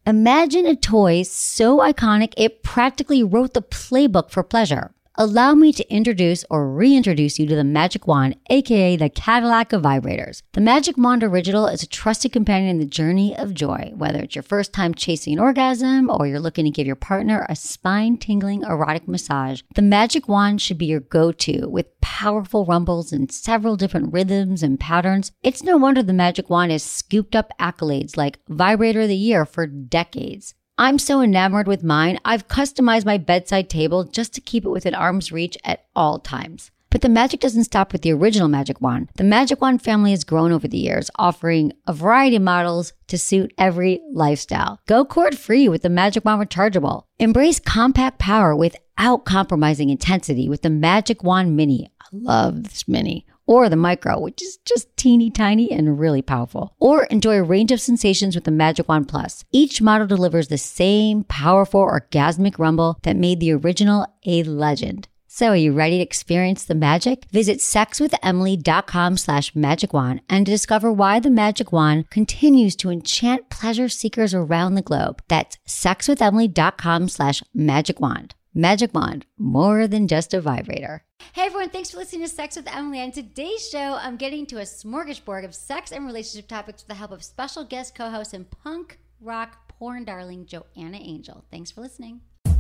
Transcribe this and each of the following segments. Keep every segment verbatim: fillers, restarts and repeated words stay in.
Imagine a toy so iconic it practically wrote the playbook for pleasure. Allow me to introduce or reintroduce you to the Magic Wand, aka the Cadillac of vibrators. The Magic Wand Original is a trusted companion in the journey of joy. Whether it's your first time chasing an orgasm or you're looking to give your partner a spine-tingling erotic massage, the Magic Wand should be your go-to. With powerful rumbles and several different rhythms and patterns, it's no wonder the Magic Wand has scooped up accolades like Vibrator of the Year for decades. I'm so enamored with mine, I've customized my bedside table just to keep it within arm's reach at all times. But the magic doesn't stop with the original Magic Wand. The Magic Wand family has grown over the years, offering a variety of models to suit every lifestyle. Go cord-free with the Magic Wand Rechargeable. Embrace compact power without compromising intensity with the Magic Wand Mini. I love this Mini. Or the Micro, which is just teeny tiny and really powerful. Or enjoy a range of sensations with the Magic Wand Plus. Each model delivers the same powerful orgasmic rumble that made the original a legend. So are you ready to experience the magic? Visit sexwithemily.com slash magic wand and discover why the Magic Wand continues to enchant pleasure seekers around the globe. That's sexwithemily.com slash magic wand. Magic Wand, more than just a vibrator. Hey everyone, thanks for listening to Sex with Emily. On today's show, I'm getting to a smorgasbord of sex and relationship topics with the help of special guest co-host and punk rock porn darling Joanna Angel. Thanks for listening.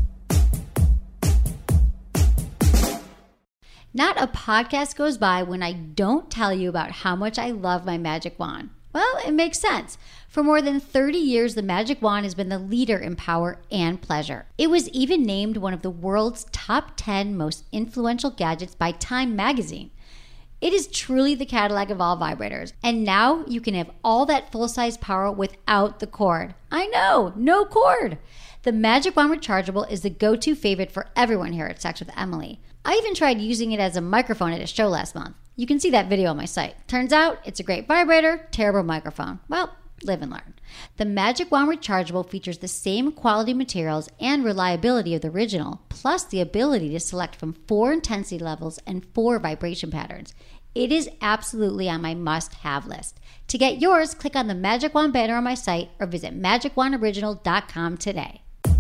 Not a podcast goes by when I don't tell you about how much I love my Magic Wand. Well, it makes sense. For more than thirty years, the Magic Wand has been the leader in power and pleasure. It was even named one of the world's top ten most influential gadgets by Time magazine. It is truly the Cadillac of all vibrators. And now you can have all that full-size power without the cord. I know, no cord. The Magic Wand Rechargeable is the go-to favorite for everyone here at Sex with Emily. I even tried using it as a microphone at a show last month. You can see that video on my site. Turns out it's a great vibrator, terrible microphone. Well, live and learn. The Magic Wand Rechargeable features the same quality materials and reliability of the original, plus the ability to select from four intensity levels and four vibration patterns. It is absolutely on my must-have list. To get yours, click on the Magic Wand banner on my site or visit magic wand original dot com today.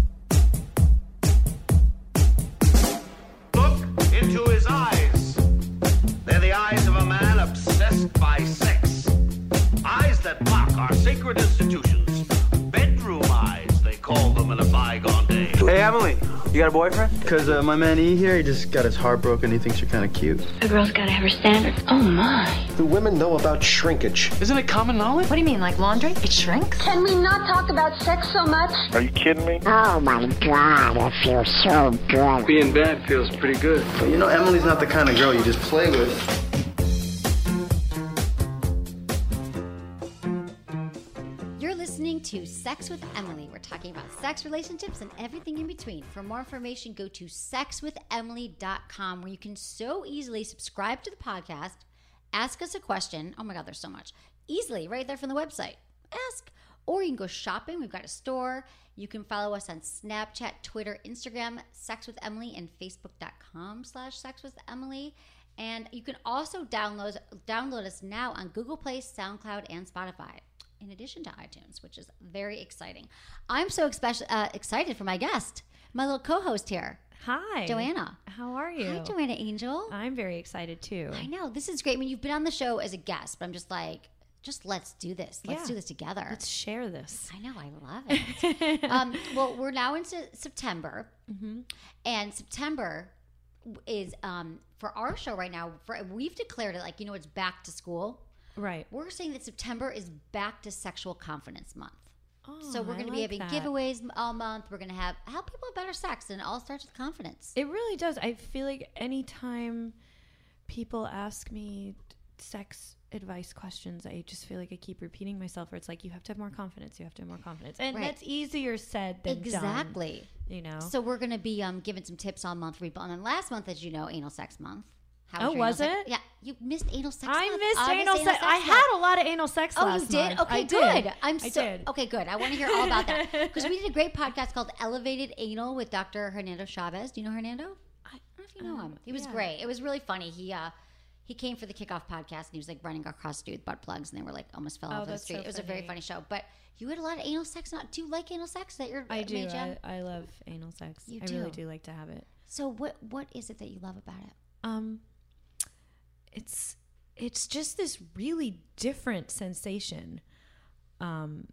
Look into his eyes. They're the eyes of a man obsessed by sex. Eyes that mock our sacred institutions. Bedroom eyes, they call them in a bygone day. Hey, Emily, you got a boyfriend? Because uh, my man E here, he just got his heart broken. He thinks you're kind of cute. A girl's got to have her standards. Oh, my. Do women know about shrinkage? Isn't it common knowledge? What do you mean, like laundry? It shrinks? Can we not talk about sex so much? Are you kidding me? Oh my God, it feels so good. Being bad feels pretty good. But you know, Emily's not the kind of girl you just play with. Listening to Sex with Emily. We're talking about sex, relationships, and everything in between. For more information, go to sex with emily dot com, where you can so easily subscribe to the podcast, ask us a question. Oh my God, there's so much. Easily, right there from the website. Ask. Or you can go shopping. We've got a store. You can follow us on Snapchat, Twitter, Instagram, Sex with Emily, and Facebook.com slash Sex with Emily. And you can also download, download us now on Google Play, SoundCloud, and Spotify, in addition to iTunes, which is very exciting. I'm so expe- uh, excited for my guest, my little co-host here. Hi. Joanna. How are you? Hi, Joanna Angel. I'm very excited too. I know. This is great. I mean, you've been on the show as a guest, but I'm just like, just let's do this. Let's yeah. do this together. Let's share this. I know. I love it. um, well, we're now into September, mm-hmm. and September is, um, for our show right now, for, we've declared it like, you know, it's back to school. Right. We're saying that September is back to Sexual Confidence Month. Oh, so we're going to like be having that. giveaways all month. We're going to have help people have better sex, and it all starts with confidence. It really does. I feel like anytime people ask me sex advice questions, I just feel like I keep repeating myself, where it's like, you have to have more confidence. You have to have more confidence. And right. that's easier said than exactly. done. Exactly. You know? So we're going to be um, giving some tips all month. And then last month, as you know, Anal Sex Month. How oh, was it? Sex? Yeah, you missed anal sex. I month. missed August anal, anal sex. I had a lot of anal sex oh, last you did? month. Okay, I good. Did. I'm I so did. okay. Good. I want to hear all about that because we did a great podcast called Elevated Anal with Doctor Hernando Chavez. Do you know Hernando? I don't know if you know um, him. He was yeah. great. It was really funny. He uh, he came for the kickoff podcast and he was like running across the street with butt plugs and they were like almost fell oh, off the street. So it was funny. a very funny show. But You had a lot of anal sex. Not do you like anal sex? That you're I do. made, Jen? I, I love anal sex. You I do. really do like to have it. So what what is it that you love about it? Um, it's it's just this really different sensation. Um,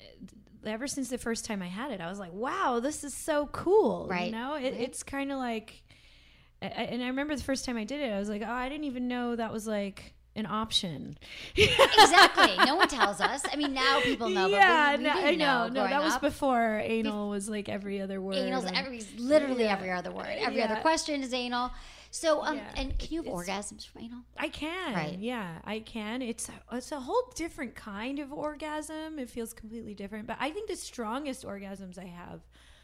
ever since the first time I had it, I was like, "Wow, this is so cool!" Right. You know, it, right. it's kind of like, I, and I remember the first time I did it, I was like, "Oh, I didn't even know that was like an option." Exactly. No one tells us. I mean, now people know. Yeah, but we, we no, didn't I know. know. No, that growing was up. before anal was like every other word. Anal's on- every literally Yeah. every other word. Every Yeah. other question is anal. So, um, Yeah. and can you have It's- orgasms from anal? I can. Right. Yeah, I can. It's it's a whole different kind of orgasm. It feels completely different. But I think the strongest orgasms I have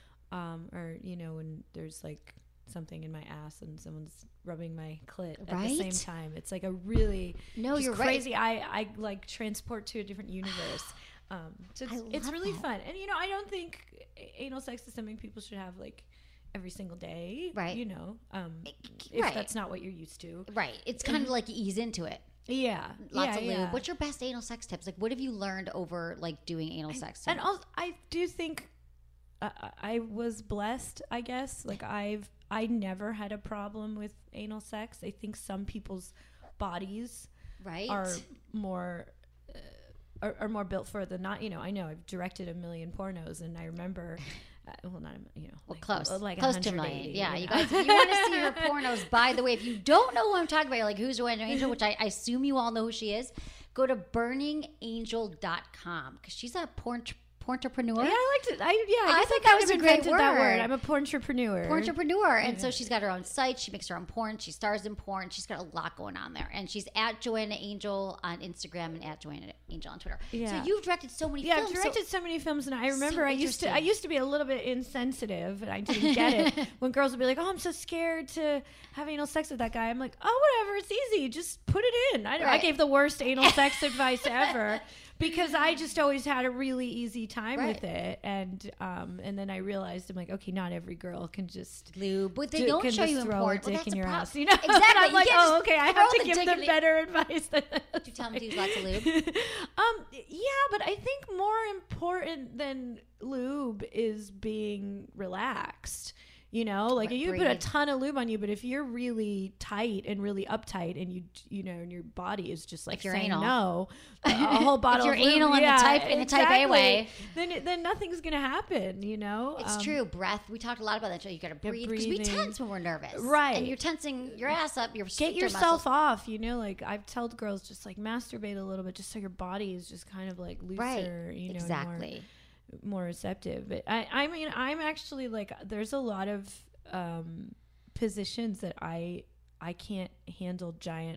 um, are, you know, when there's like something in my ass and someone's rubbing my clit at the same Right? time. It's like a really No, just you're right. crazy. I, I like transport to a different universe. Um, so it's, I it's love really that. fun. And, you know, I don't think anal sex is something people should have like every single day. Right. You know, um, if right. that's not what you're used to. Right. It's kind of like you ease into it. Yeah. Lots yeah, of lube. yeah. What's your best anal sex tips? Like, what have you learned over like doing anal sex? And also, I do think uh, I was blessed, I guess. Like I've, I never had a problem with anal sex. I think some people's bodies right are more, uh, are, are more built for the not, you know, I know I've directed a million pornos and I remember, uh, well, not, a- you know, Well, like, close, like close to a one million. hundred eighty, Yeah, you know? guys, if you want to see her pornos, by the way, if you don't know who I'm talking about, you're like, who's Joanna Angel, which I, I assume you all know who she is, go to burning angel dot com because she's a porn porntrepreneur. Yeah, I liked it. I yeah, I, I guess think I that kind was of a great invented that word. word. I'm a porntrepreneur. Porntrepreneur. And so she's got her own site. She makes her own porn. She stars in porn. She's got a lot going on there. And she's at Joanna Angel on Instagram and at Joanna Angel on Twitter. Yeah. So you've directed so many Yeah, films. I've so- directed so, many films, and I remember So I used to I interesting. used to be a little bit insensitive, and I didn't get it when girls would be like, "Oh, I'm so scared to have anal sex with that guy." I'm like, "Oh, whatever, it's easy. Just put it in." I, I Right. gave the worst anal sex advice ever because I just always had a really easy time Right. with it, and um, and then I realized I'm like, okay, not every girl can just lube, but they do- don't can show just you in throw porn. a Well, dick that's in the your problem. ass, you know? Exactly. And I'm You like, can't oh, just okay, I throw have to the give dick them in- better advice. Than Do you tell them to use lots of lube? um, yeah, but I think more important than lube is being relaxed. You know, like Right, you can put a breathe. ton of lube on you, but if you're really tight and really uptight, and you you know, and your body is just like If you're saying anal. no, a whole bottle you're of lube, anal in the yeah, type- in the type A exactly, way. then it- then nothing's gonna happen. You know, It's Um, true. Breath. We talked a lot about that. So you got to Yeah, breathe because we breathing. tense when we're nervous, Right. And you're tensing your ass up. Your Get sphincter yourself muscles. off, you know. Like I've told girls, just like masturbate a little bit, just so your body is just kind of like looser, Right. you know, and more- Exactly. more receptive. But I, I mean, I'm actually like, there's a lot of um, positions that I, I can't handle giant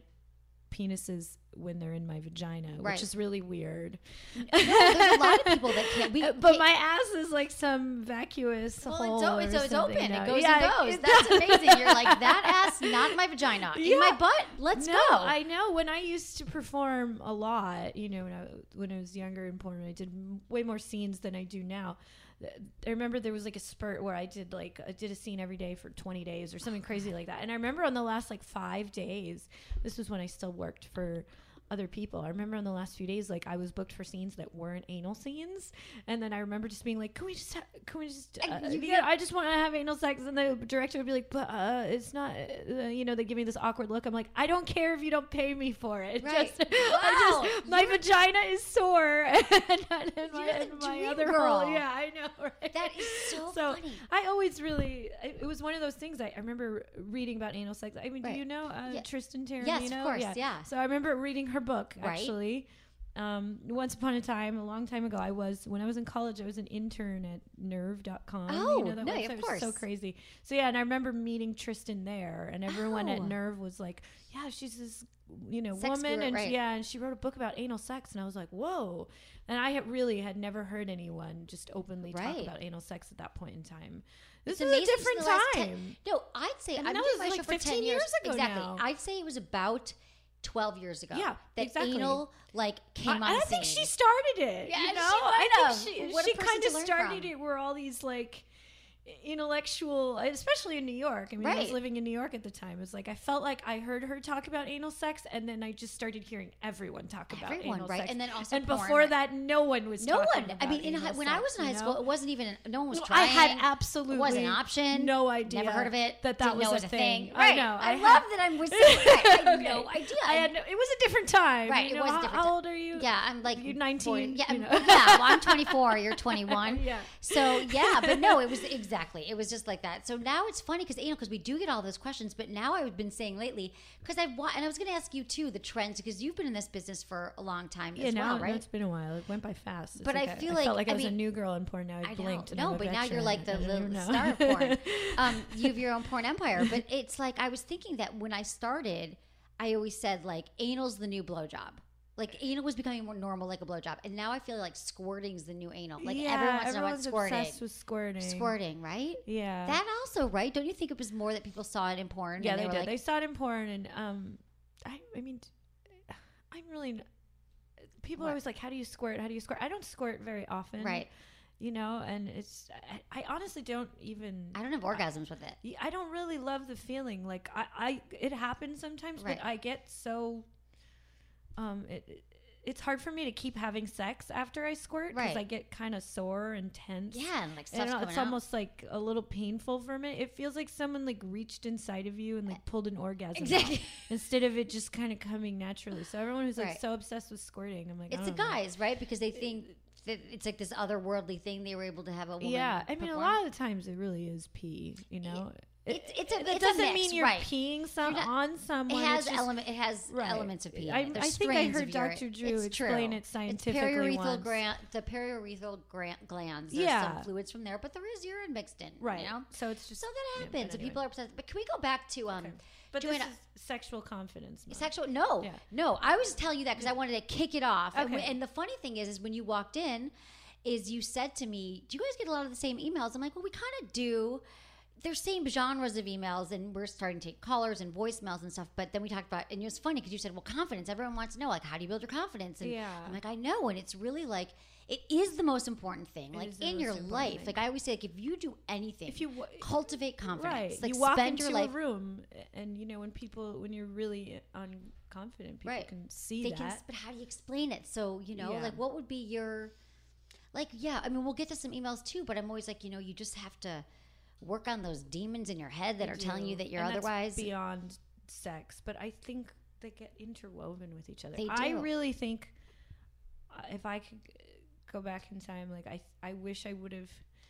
penises when they're in my vagina, Right. which is really weird. No, there's a lot of people that can't. We, but we- my ass is like some vacuous well, hole. it's, o- or it's, it's something open. now. It goes Yeah, and goes. it That's does. amazing. You're like that ass, not in my vagina, in Yeah. my butt. Let's no, go. I know. When I used to perform a lot, you know, when I when I was younger in porn, I did m- way more scenes than I do now. Th- I remember there was like a spurt where I did like I did a scene every day for twenty days or something crazy like that. And I remember on the last like five days, this was when I still worked for other people. I remember on the last few days, like I was booked for scenes that weren't anal scenes, and then I remember just being like, "Can we just, ha- can we just, uh, you you know, I just want to have anal sex," and the director would be like, "But uh, it's not," uh, you know, they give me this awkward look. I'm like, "I don't care if you don't pay me for it. Right. Just, Wow. I just, my vagina is sore, and, and my, You're the and my dream other girl. hole, yeah, I know, right? That is so So funny. I always really, it it was one of those things. I, I remember reading about anal sex. I mean, Right. do you know uh, Yeah. Tristan Taranino? Yes, of course, yeah. So I remember reading her book, Right. actually. Um, once upon a time, a long time ago, I was, when I was in college, I was an intern at nerve dot com. Oh, you know, that no, website of was so course. crazy. So yeah, and I remember meeting Tristan there, and everyone at Oh. Nerve was like, yeah, she's this, you know, Sex woman. guru, and right. she, yeah, and she wrote a book about anal sex, and I was like, whoa. And I had really had never heard anyone just openly talk Right. about anal sex at that point in time. This It's is a amazing. different The last time. ten no, I'd say And I've that been was doing my like show for fifteen ten years. years ago exactly. now. I'd say it was about twelve years ago. Yeah, that exactly. anal like came I, on I the think scene. she started it. Yeah, you she know, might I have. think she What a she person kind to of learn started from. it where all these like, intellectual, especially in New York. I mean, I was Right. living in New York at the time. It was like I felt like I heard her talk about anal sex, and then I just started hearing everyone talk about Everyone, anal right? sex. And then also and porn, before right? that, no one was. No talking one. I about mean, in anal high, when I was sex, in high you school, know? it wasn't even. No one was No, trying. I had absolutely It wasn't an option. no idea. Never heard of it. That that Didn't was know a it was a thing. thing. I Right. know. I, had- love that I'm with you. I had Okay. no idea. I had no, it was a different time. Right, you it know, was a how, different how time. old are you? Yeah, I'm like You're nineteen. forty. Yeah, you I'm, know? yeah. Well, I'm twenty-four. You're twenty-one. Yeah. So yeah, but no, it was exactly. It was just like that. So now it's funny because you know because we do get all those questions. But now I've been saying lately because I've wa- and I was going to ask you too the trends because you've been in this business for a long time Yeah, as now well, right? it's been a while. It went by fast. It's But like I feel I felt like- like I, I was a mean- new girl in porn. Now I, I blinked. know. and No, I'm a but now you're veteran. like the I don't little know. star of porn. Um, you have your own porn empire. But it's like I was thinking that when I started, I always said like anal's the new blowjob. Like anal was becoming more normal, like a blowjob, and now I feel like squirting's the new anal. Like yeah, everyone wants to know about everyone's squirting. obsessed with squirting. Squirting, right? Yeah. That also, right? Don't you think it was more that people saw it in porn? yeah, and they, were did. Like, They saw it in porn, and um, I, I mean, I'm really. n- People What? are always like, "How do you squirt? How do you squirt?" I don't squirt very often, Right. You know, and it's. I, I honestly don't even. I don't have orgasms with it. Yeah, I don't really love the feeling. Like I, I it happens sometimes, Right. but I get so. Um, it, it it's hard for me to keep having sex after I squirt because Right. I get kind of sore and tense. Yeah, and like And stuff's coming it's out. almost like a little painful for me. It feels like someone like reached inside of you and like pulled an orgasm Exactly. out instead of it just kind of coming naturally. So everyone who's like Right. so obsessed with squirting, I'm like, It's I the don't know. guys, right? Because they think that it's like this otherworldly thing they were able to have a woman. Yeah, I mean, a perform. lot of the times it really is pee. You know, It's- it's a- it it's a doesn't mix, mean you're right. peeing some You're not- on someone. It has It's just- element. It has Right. elements of pee. in I- it. There's I think I strains heard of urine. Doctor Drew It's explain true. it scientifically It's periurethral once. gland, the periurethral gra- glands. There's Yeah. some fluids from there, but there is urine mixed in. Right. You know? So it's just So that yeah, happens, but and anyway. people are obsessed. But can we go back to um, But Joanna, this is sexual confidence. month. sexual? No, Yeah. no. I was telling you that because I wanted to kick it off. And, Okay. we- and the funny thing is, is when you walked in, is you said to me, "Do you guys get a lot of the same emails?" I'm like, "Well, we kind of do." There's same genres of emails, and we're starting to take callers and voicemails and stuff. But then we talked about, and it was funny because you said, "Well, confidence. Everyone wants to know, like, how do you build your confidence?" And Yeah. I'm like, "I know," and it's really like it is the most important thing, It like is the in most your important life. thing. Like I always say, like if you do anything, If you wa- cultivate confidence, Right. like you walk spend into your life. a room, and you know when people, when you're really unconfident, people Right. can see they that. can, but how do you explain it? So you know, Yeah. like what would be your, like yeah. I mean, we'll get to some emails too, but I'm always like, you know, you just have to work on those demons in your head that They are telling do. you that you're And that's otherwise. beyond sex, but I think they get interwoven with each other. They I do. really think uh, if I could go back in time, like I, I wish I would have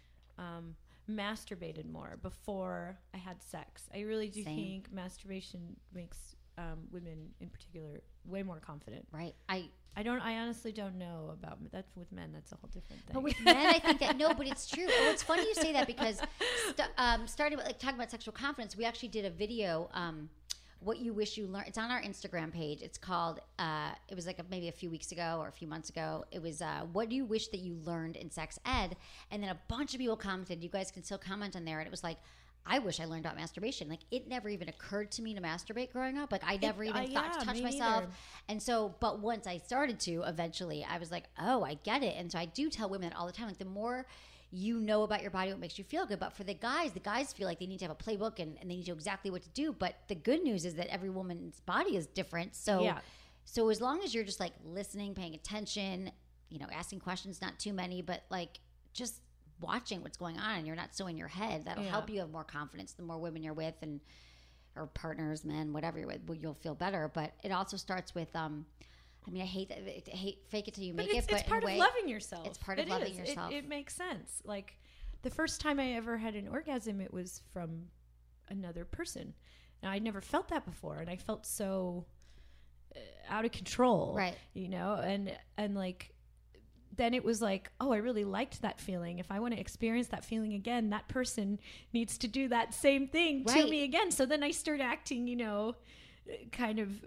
um, masturbated more before I had sex. I really do Same. think masturbation makes um, women, in particular, way more confident. Right. I I don't. I honestly don't know about that with men. That's a whole different thing. But with men, I think that no, but it's true. Well, it's funny you say that because st- um, starting with like talking about sexual confidence, we actually did a video. Um, what you wish you learned. It's on our Instagram page. It's called. Uh, it was like a, maybe a few weeks ago or a few months ago. It was uh, what do you wish that you learned in sex ed? And then a bunch of people commented. You guys can still comment on there, and it was like. I wish I learned about masturbation. Like it never even occurred to me to masturbate growing up. Like I never even uh, thought yeah, to touch me myself. neither. And so, but once I started to, eventually, I was like, oh, I get it. And so I do tell women all the time, like the more you know about your body, what makes you feel good. But for the guys, the guys feel like they need to have a playbook and, and they need to know exactly what to do. But the good news is that every woman's body is different. So, Yeah. so as long as you're just like listening, paying attention, you know, asking questions, not too many, but like just watching what's going on and you're not so in your head, that'll Yeah. help you have more confidence. The more women you're with and or partners, men, whatever you're with, well, you'll feel better. But it also starts with, um, I mean, I hate that. I hate fake it till you But make it's, it. But it's part in a of way, loving yourself. It's part of It loving is. It- yourself. It, makes sense. Like the first time I ever had an orgasm, it was from another person, and I never felt that before, and I felt so uh, out of control. Right. You know, and and like. Then it was like, oh, I really liked that feeling. If I want to experience that feeling again, that person needs to do that same thing Right. to me again. So then I start acting, you know, kind of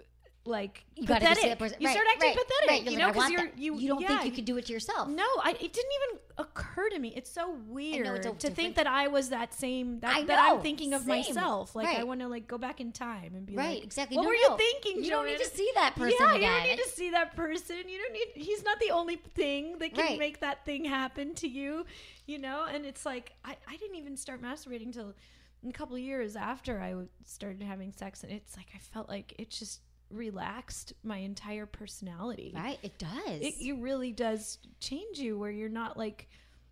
like You gotta go pathetic. see that person. You Right, start acting right, pathetic, right. You're you like, know, I because want you're that. you You don't yeah, think you could do it to yourself. No, I, it didn't even occur to me. It's so weird it's all to different. think that I was that same that, I that I'm know, thinking of same. myself. Like Right. I want to like go back in time and be Right, like, exactly. What No, were no. you thinking? You don't need Joanna? to see that person Yeah, again. you don't need to see that person. You don't need. He's not the only thing that can Right. make that thing happen to you. You know, and it's like I, I didn't even start masturbating until a couple of years after I started having sex, and it's like I felt like it just relaxed my entire personality. Right, it does. It, it really does change you, where you're not like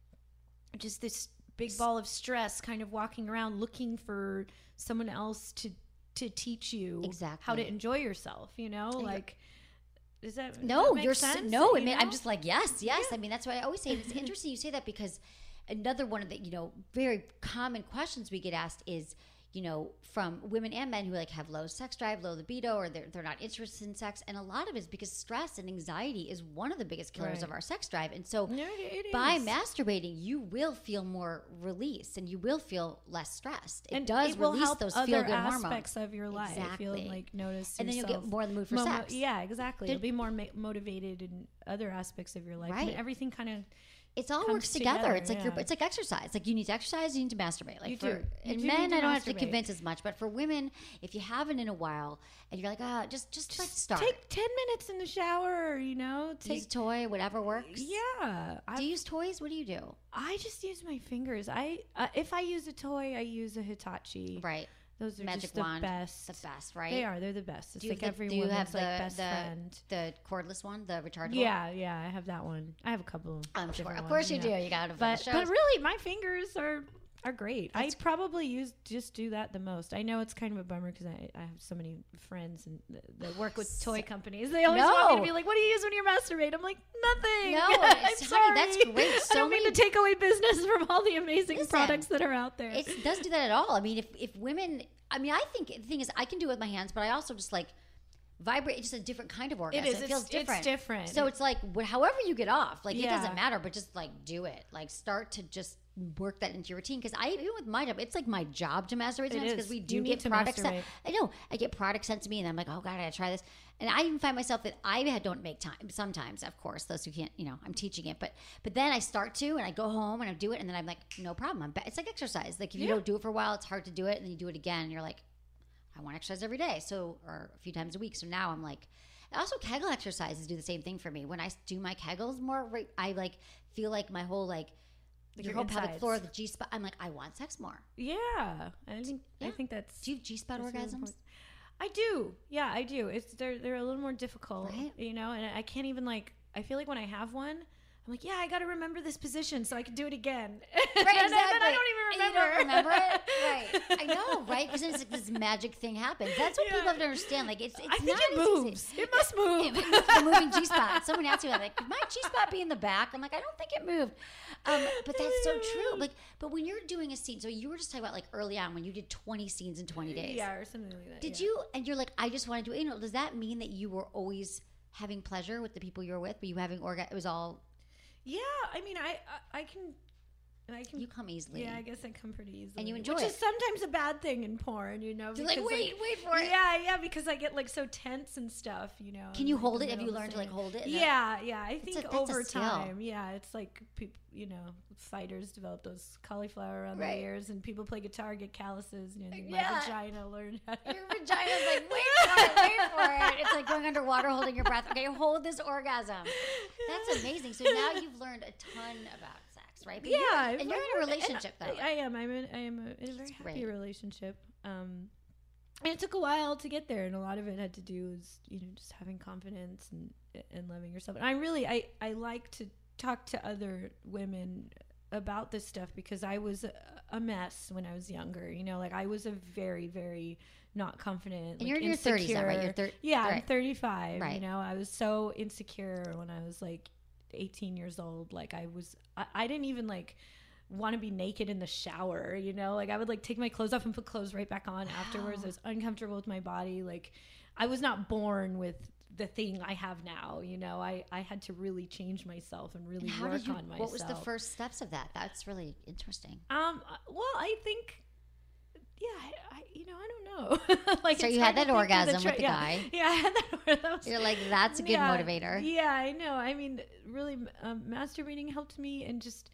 just this big ball of stress kind of walking around looking for someone else to to teach you Exactly. how to enjoy yourself, you know? Like is that does No, that make you're sense? s- no. I You mean, know? I'm just like yes, yes. I mean, that's why I always say it's interesting you say that because another one of the you know very common questions we get asked is you know from women and men who like have low sex drive, low libido, or they're they're not interested in sex, and a lot of it is because stress and anxiety is one of the biggest killers Right. of our sex drive, and so No, it- it by is. masturbating you will feel more release and you will feel less stressed. It and does it will release help those other feel good hormones. aspects of your life. Exactly. You'll like notice, And then you'll get yourself more in the mood for mo- mo- sex. Yeah, exactly. Did- You'll be more ma- motivated in other aspects of your life. I mean, Right. everything kind of It's all comes works together. together, It's like you're, yeah. it's like exercise. Like you need to exercise, you need to masturbate. Like You for do. You and do men, need to I don't have to masturbate. convince as much, but for women, if you haven't in a while and you're like, ah, just just like start. take ten minutes in the shower. You know, use take a toy, whatever works. yeah. I, Do you use toys? What do you do? I just use my fingers. I uh, if I use a toy, I use a Hitachi. Right. Those are Magic just the wand. best. The best, right? They are. They're the best. It's Do you like have the, every do you woman's have the, like best the, friend. the cordless one, the rechargeable? Yeah, yeah. I have that one. I have a couple. I'm sure. different Of course ones, you do. know. You got it. But but really, my fingers are are great. I That's- probably use just do that the most. I know it's kind of a bummer because I, I have so many friends and th- that work with toy companies. They always want me No. to be like, "What do you use when you masturbate?" I'm like, "Nothing." No, I'm it's- sorry. honey, that's great. I So don't mean many- to take away business from all the amazing Listen, products that are out there. It doesn't do that at all. I mean, if if women, I mean, I think the thing is, I can do it with my hands, but I also just like vibrate. It's just a different kind of orgasm. is. It It's- feels it's different. different. So it's like wh- however you get off, like it Yeah. doesn't matter, but just like do it. Like start to just work that into your routine. Because I even with my job, it's like my job to masturbate It because is. we You do need get to products. masturbate. Sent, I know I get products sent to me, and I'm like, oh god, I gotta try this. And I even find myself that I had- don't make time sometimes. Of course, those who can't, you know, I'm teaching it, but but then I start to, and I go home and I do it, and then I'm like, no problem. I'm ba- it's like exercise. Like if you Yeah. don't do it for a while, it's hard to do it, and then you do it again, and you're like, I want to exercise every day, so or a few times a week. So now I'm like, also Kegel exercises do the same thing for me. When I do my Kegels more, right, I like feel like my whole like your your whole pelvic insides. floor, the G spot. I'm like, I want sex more. yeah, I think Yeah. I think that's. Do you have G spot That's really orgasms? important. I do. Yeah, I do. It's they're they're a little more difficult, Right. you know, and I can't even like I feel like when I have one, I'm like, yeah, I got to remember this position so I can do it again. Right, and then- exactly. then I don't even And remember. you don't remember it, right? I know, right? Because then it's like this magic thing happens. That's what Yeah. people have to understand. Like it's, it's I think not it as easy. moves. It must move. It moves the moving G spot. Someone asked me that, like, could my G spot be in the back? I'm like, I don't think it moved. Um, but that's so true. Like, but when you're doing a scene, so you were just talking about like early on when you did twenty scenes in twenty days. Yeah, or something like that. Did yeah. you? And you're like, I just want to do it. You know, does that mean that you were always having pleasure with the people you were with? Were you having orgasm? It was all Yeah, I mean, I I, I can. I can. you come easily. Yeah, I guess I come pretty easily. And you enjoy Which it. is sometimes a bad thing in porn, you know. You're like, because, wait, wait for it. Yeah, yeah, because I get like so tense and stuff, you know. Can in, you like, hold the it? Have you middle of learned to the like scene. hold it? Yeah, yeah. I think a- that's a over skill. time, yeah, it's like peop, you know, fighters develop those cauliflower around Right. their ears, and people play guitar get calluses. You know, my Yeah. vagina learned how to. Your vagina's like, wait for it, wait for it. It's like going underwater holding your breath. Okay, hold this orgasm. That's amazing. So now you've learned a ton about sex, right? But Yeah, you're, I've and you're in a learned- and relationship I, though. I am. I'm in. I am a, in a very happy great. relationship. Um, and it took a while to get there, and a lot of it had to do with you know just having confidence and and loving yourself. And I really I I like to talk to other women about this stuff because I was a, a mess when I was younger. You know, like I was a very very not confident. And like, you're in your thirties now, right? insecure- You're thir- yeah, I'm right. thirty-five. Right. You know, I was so insecure when I was like eighteen years old. Like I was, I, I didn't even like want to be naked in the shower, you know, like I would like take my clothes off and put clothes right back on afterwards. I was uncomfortable with my body. Like I was not born with the thing I have now, you know, I, I had to really change myself and really And how work did you, on myself. what was the first steps of that? That's really interesting. Um, well, I think yeah, I, I you know, I don't know. Like, So it's you had hard that to think of orgasm tra- with the yeah. guy. Yeah, I had that. that was, You're like, that's a good yeah, motivator. Yeah, I know. I mean, really, um, masturbating helped me, and just,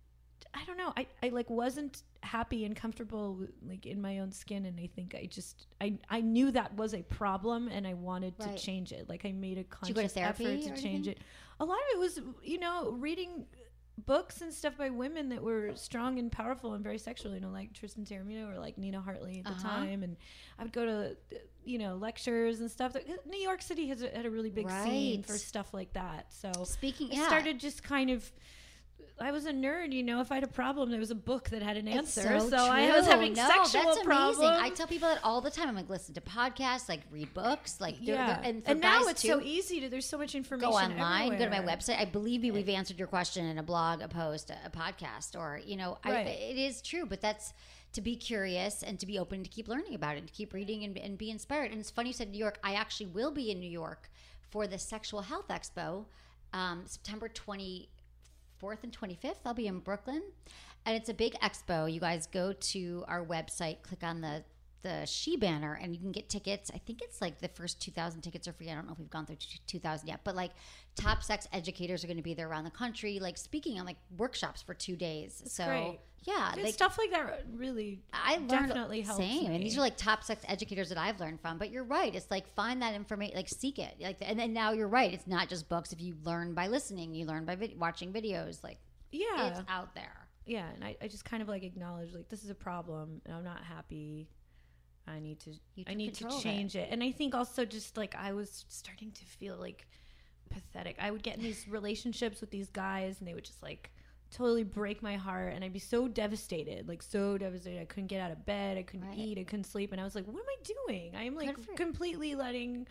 I don't know. I, I like wasn't happy and comfortable like in my own skin, and I think I just I I knew that was a problem, and I wanted Right. to change it. Like I made a Did you go to conscious therapy effort to or change anything? it. A lot of it was, you know, reading books and stuff by women that were strong and powerful and very sexual, you know, like Tristan Taormino or like Nina Hartley at the Uh-huh. time. And I would go to, you know, lectures and stuff. New York City has a, had a really big scene Right. for stuff like that. So Speaking, I yeah. started just kind of, I was a nerd, you know. If I had a problem, there was a book that had an It's answer. so, So, I was true. having no, sexual that's problems. amazing. I tell people that all the time. I'm like, listen to podcasts, like read books, like they're, yeah, they're, and for and now guys it's too, so easy to. There's so much information. go online, go to my everywhere. website. I believe me, we've answered your question in a blog, a post, a, a podcast, or you know, I, Right. it is true. But that's to be curious and to be open to keep learning about it, to keep reading and, and be inspired. And it's funny you said New York. I actually will be in New York for the Sexual Health Expo, um, September twenty-fourth and twenty-fifth. I'll be in Brooklyn, and it's a big expo. You guys go to our website, click on the the She banner, and you can get tickets. I think it's like the first two thousand tickets are free. I don't know if we've gone through two thousand yet, but like top sex educators are going to be there around the country, like speaking on like workshops for two days. so great. yeah, Dude, like stuff like that really I learned definitely helps same, me. and these are like top sex educators that I've learned from. But you're right; it's like find that information, like seek it, like, and then now you're right. It's not just books. If you learn by listening, you learn by vid- watching videos. Like yeah, it's out there. yeah, and I, I just kind of like acknowledge like this is a problem, and I'm not happy. I need to You I took need to control of change it. And I think also just like I was starting to feel like pathetic. I would get in these relationships with these guys, and they would just like totally break my heart, and I'd be so devastated, like so devastated. I couldn't get out of bed, I couldn't Right. eat, I couldn't sleep, and I was like, what am I doing? I am like Good for- completely letting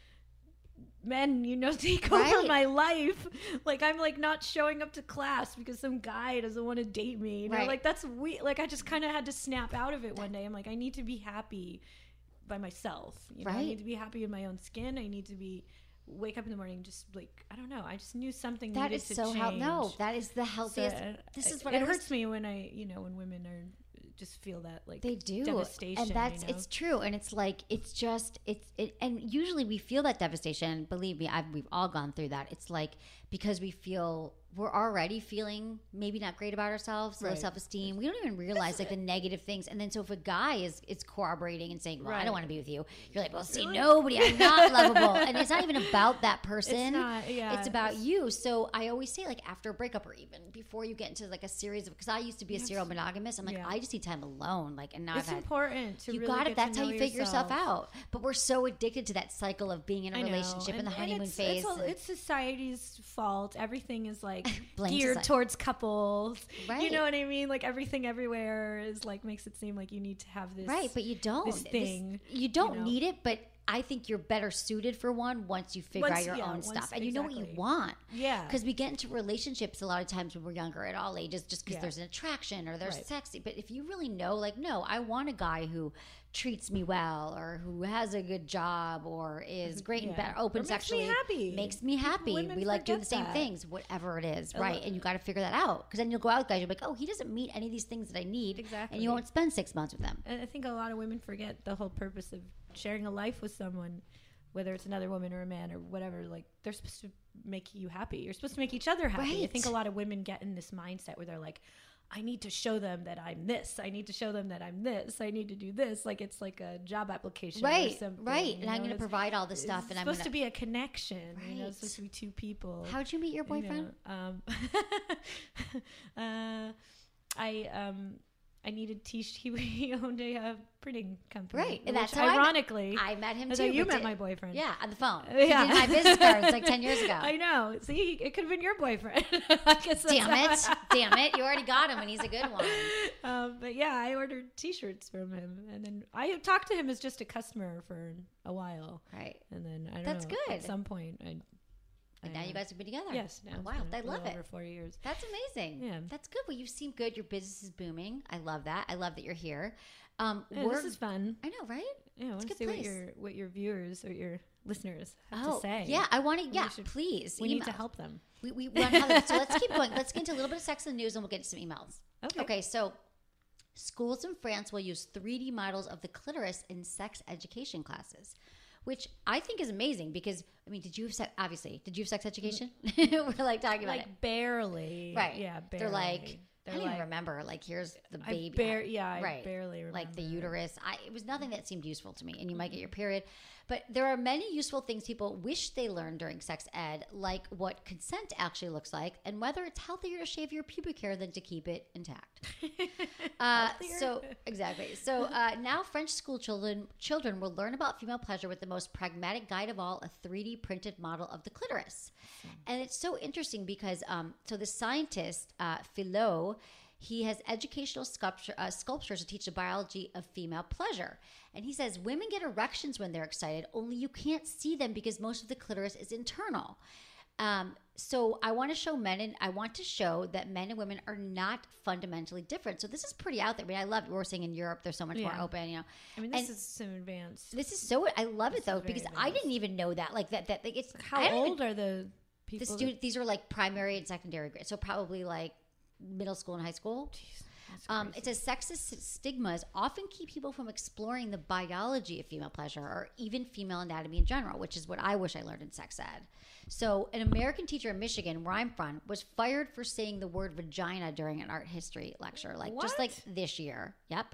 men, you know, take Right. over my life. Like I'm like not showing up to class because some guy doesn't want to date me. You know, Right. like that's we like I just kind of had to snap out of it one day. I'm like, I need to be happy by myself. You know, I Right. need to be happy in my own skin. I need to be wake up in the morning just like I don't know. I just knew something That needed is to so change. hel- no, that is the So, healthiest. uh, this is it- what it I was hurts me when I, you know, when women are just feel that like they do devastation. and that's you know? it's true, and it's like it's just it's it, and usually we feel that devastation. Believe me, I've, we've all gone through that. It's like because we feel we're already feeling maybe not great about ourselves, low Right. self-esteem. We don't even realize like the negative things, and then so if a guy is is corroborating and saying, well, I Right. don't want to be with you, you're like, well, see, Really? nobody, I'm not lovable. And it's not even about that person. It's not, yeah. It's about you. So I always say, like, after a breakup or even before you get into like a series of, because I used to be a serial monogamous, I'm like, Yeah. I just need time alone. Like, and now It's I've had, important to you really got get it. That's to how know you figure yourself yourself. out. But we're so addicted to that cycle of being in a I know. relationship in the And- and honeymoon it's, phase. It's, all, and- it's society's fault. Everything is like Blame geared society. towards couples. Right. You know what I mean? Like everything everywhere is like makes it seem like you need to have this. right, but you don't. This thing. you don't know? need it, but I think you're better suited for one once you figure Once- out your yeah, own once- stuff and you know what you exactly. want. Yeah. Because we get into relationships a lot of times when we're younger at all ages just because Yeah. there's an attraction or they're Right. sexy. But if you really know, like, no, I want a guy who treats me well or who has a good job or is great and Mm-hmm. Yeah. better, open Or makes me sexually. happy. Makes me happy. Women We like doing the forget same that. things, whatever it is, I right? lo- And you got to figure that out because then you'll go out with guys, you'll be like, oh, he doesn't meet any of these things that I need. Exactly. And you won't spend six months with them. And I think a lot of women forget the whole purpose of sharing a life with someone, whether it's another woman or a man or whatever. Like they're supposed to make you happy. You're supposed to make each other happy. I Right. think a lot of women get in this mindset where they're like, I need to show them that I'm this. I need to show them that I'm this. I need to do this. Like it's like a job application, or Right, something, right. you And I'm know? going to It's- provide all this it's stuff, and I'm supposed going to be a connection. You know, Right. it's supposed to be two people. How'd you meet your you boyfriend? know, um, uh, I um, I needed t he, he owned a uh, printing company, Right, and which that's how I met- ironically I met him that's too. how you but met did- my boyfriend. Yeah, on the phone. Yeah. He did my business cards like ten years ago. I know. See, it could have been your boyfriend. I guess that's Damn it. how- Damn it. You already got him and he's a good one. Um, but yeah, I ordered T-shirts from him, and then I talked to him as just a customer for a while, Right. and then I don't That's know. good. At some point, I, And I, now you uh, guys have been together. yes, now Oh, it's wow. been a I love little it. over four years. That's amazing. Yeah. That's good. Well, you seem good. Your business is booming. I love that. I love that you're here. Um, Yeah, we're, this is fun. I know, right? Yeah, I want a to good see what place. your what your viewers or your listeners have Oh, to say. yeah. I want to, We yeah, should- please. we need to email. help them. We, we, we don't have it. So let's keep going. Let's get into a little bit of sex and news and we'll get to some emails. Okay. Okay. So schools in France will use three D models of the clitoris in sex education classes, which I think is amazing because, I mean, did you have sex, obviously, did you have sex education? We're like talking about like it. barely. Right. Yeah, barely. They're like, They're I don't like, even remember, like, here's the I baby. bar- yeah, I right. barely remember. Like the uterus. I, it was nothing that seemed useful to me, and you might get your period. But there are many useful things people wish they learned during sex ed, like what consent actually looks like and whether it's healthier to shave your pubic hair than to keep it intact. uh, so, exactly. So uh, now French school children, children will learn about female pleasure with the most pragmatic guide of all, a three D printed model of the clitoris. And it's so interesting because, um, so the scientist, uh, Philo, he has educational sculpture, uh, sculptures to teach the biology of female pleasure. And he says women get erections when they're excited, only you can't see them because most of the clitoris is internal. Um, so I want to show men and I want to show that men and women are not fundamentally different. So this is pretty out there. I mean, I love it. We're saying in Europe, they're so much Yeah. more open, you know. I mean, this And is so advanced. this is so, I love it though, very because I didn't even know that. Like that, that like it's, How I don't old even, are the the people? student, these are like primary and secondary grade. So probably like middle school and high school. Um, it says sexist stigmas often keep people from exploring the biology of female pleasure or even female anatomy in general, which is what I wish I learned in sex ed. So an American teacher in Michigan, where I'm from, was fired for saying the word vagina during an art history lecture, like just like this year. Yep.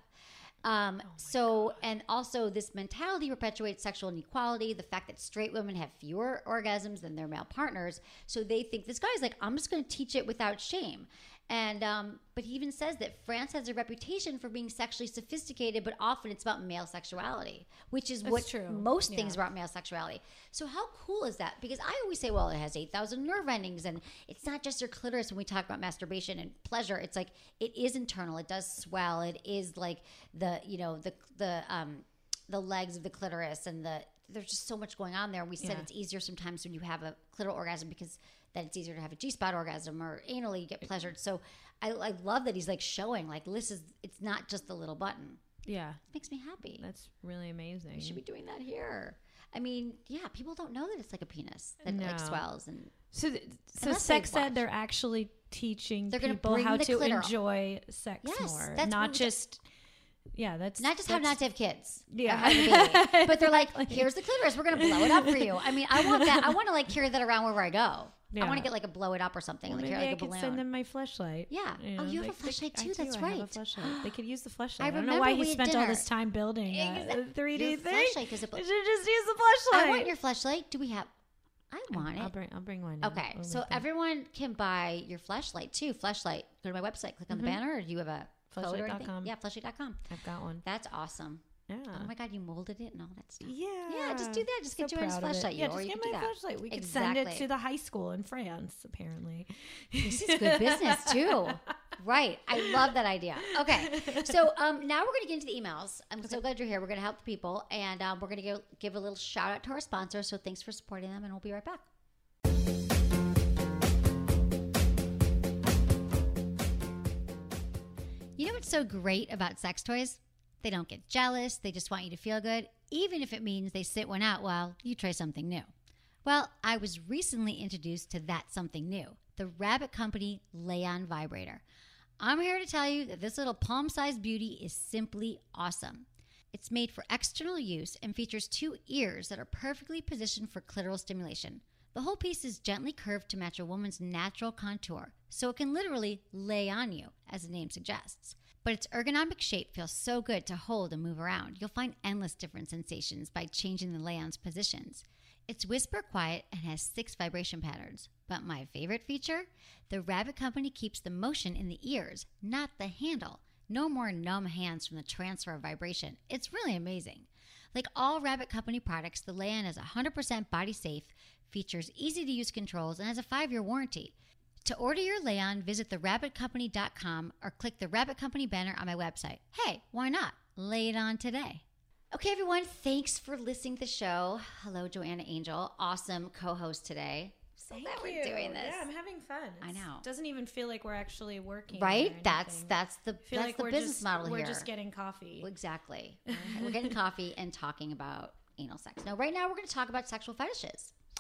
Um, so, and also this mentality perpetuates sexual inequality, the fact that straight women have fewer orgasms than their male partners. So they think this guy's like, I'm just going to teach it without shame. And, um, but he even says that France has a reputation for being sexually sophisticated, but often it's about male sexuality, which is That's what true. most Yeah. things about male sexuality. So how cool is that? Because I always say, well, it has eight thousand nerve endings and it's not just your clitoris when we talk about masturbation and pleasure. It's like, it is internal. It does swell. It is like the, you know, the, the, um, the legs of the clitoris and the, there's just so much going on there. We said Yeah. it's easier sometimes when you have a clitoral orgasm because that it's easier to have a G-spot orgasm or anally you get pleasured. So I, I love that he's like showing like this is, it's not just the little button. Yeah, It makes me happy. that's really amazing. We should be doing that here. I mean, yeah, people don't know that it's like a penis that No. like swells and So, th- so Unless they sex watch. ed, they're actually teaching They're gonna people bring how the to clitor- enjoy sex Yes, more, that's not what we- just. Yeah, that's not just how that's- not to have kids. or Yeah. have a baby, but they're like, here's the clitoris. We're gonna blow it up for you. I mean, I want that. I want to like carry that around wherever I go. Yeah. I want to get like a blow it up or something, Well, like maybe carry I like a could balloon. send them my fleshlight. Yeah. Oh, you have a they- fleshlight I too? do, That's I have a right. fleshlight. They could use the fleshlight. I I, don't know remember why we he had spent all dinner. this time building a Exact- three D Your thing. fleshlight does a bl- You should just use the fleshlight. I want your flashlight. Do we have? I want I'll it. bring. I'll bring one. Okay, I'll so make them. everyone can buy your flashlight too. Flashlight. Go to my website, click on the banner, or do you have a code or Fleshlight dot anything? com. Yeah, flashlight dot com. I've got one. That's awesome. Yeah. Oh my god, you molded it and all that stuff. Yeah. Yeah, just do that. Just get So your own proud of it. flashlight. Yeah, or just you get can my do that. flashlight. We could send it Exactly. to the high school in France, apparently. This is good business too. Right. I love that idea. Okay. So um, now we're going to get into the emails. I'm so glad you're here. We're going to help the people. And um, we're going to give, give a little shout out to our sponsors. So thanks for supporting them. And we'll be right back. You know what's so great about sex toys? They don't get jealous. They just want you to feel good, even if it means they sit one out while you try something new. Well, I was recently introduced to that something new, the Rabbit Company Lay-On Vibrator. I'm here to tell you that this little palm-sized beauty is simply awesome. It's made for external use and features two ears that are perfectly positioned for clitoral stimulation. The whole piece is gently curved to match a woman's natural contour, so it can literally lay on you, as the name suggests. But its ergonomic shape feels so good to hold and move around. You'll find endless different sensations by changing the lay-on's positions. It's whisper quiet and has six vibration patterns. But my favorite feature? The Rabbit Company keeps the motion in the ears, not the handle. No more numb hands from the transfer of vibration. It's really amazing. Like all Rabbit Company products, the Lay-On is one hundred percent body safe, features easy-to-use controls, and has a five-year warranty. To order your Lay-On, visit the rabbit company dot com or click the Rabbit Company banner on my website. Hey, why not? Lay it on today. Okay, everyone, thanks for listening to the show. Hello, Joanna Angel. Awesome co-host today. So Thank glad you. we're doing this. Yeah, I'm having fun. I It's- know. It doesn't even feel like we're actually working. or Right? That's anything. that's the I feel that's like the we're business just, model we're here. just getting coffee. Exactly. We're getting coffee and talking about anal sex. Now, right now, we're going to talk about sexual fetishes.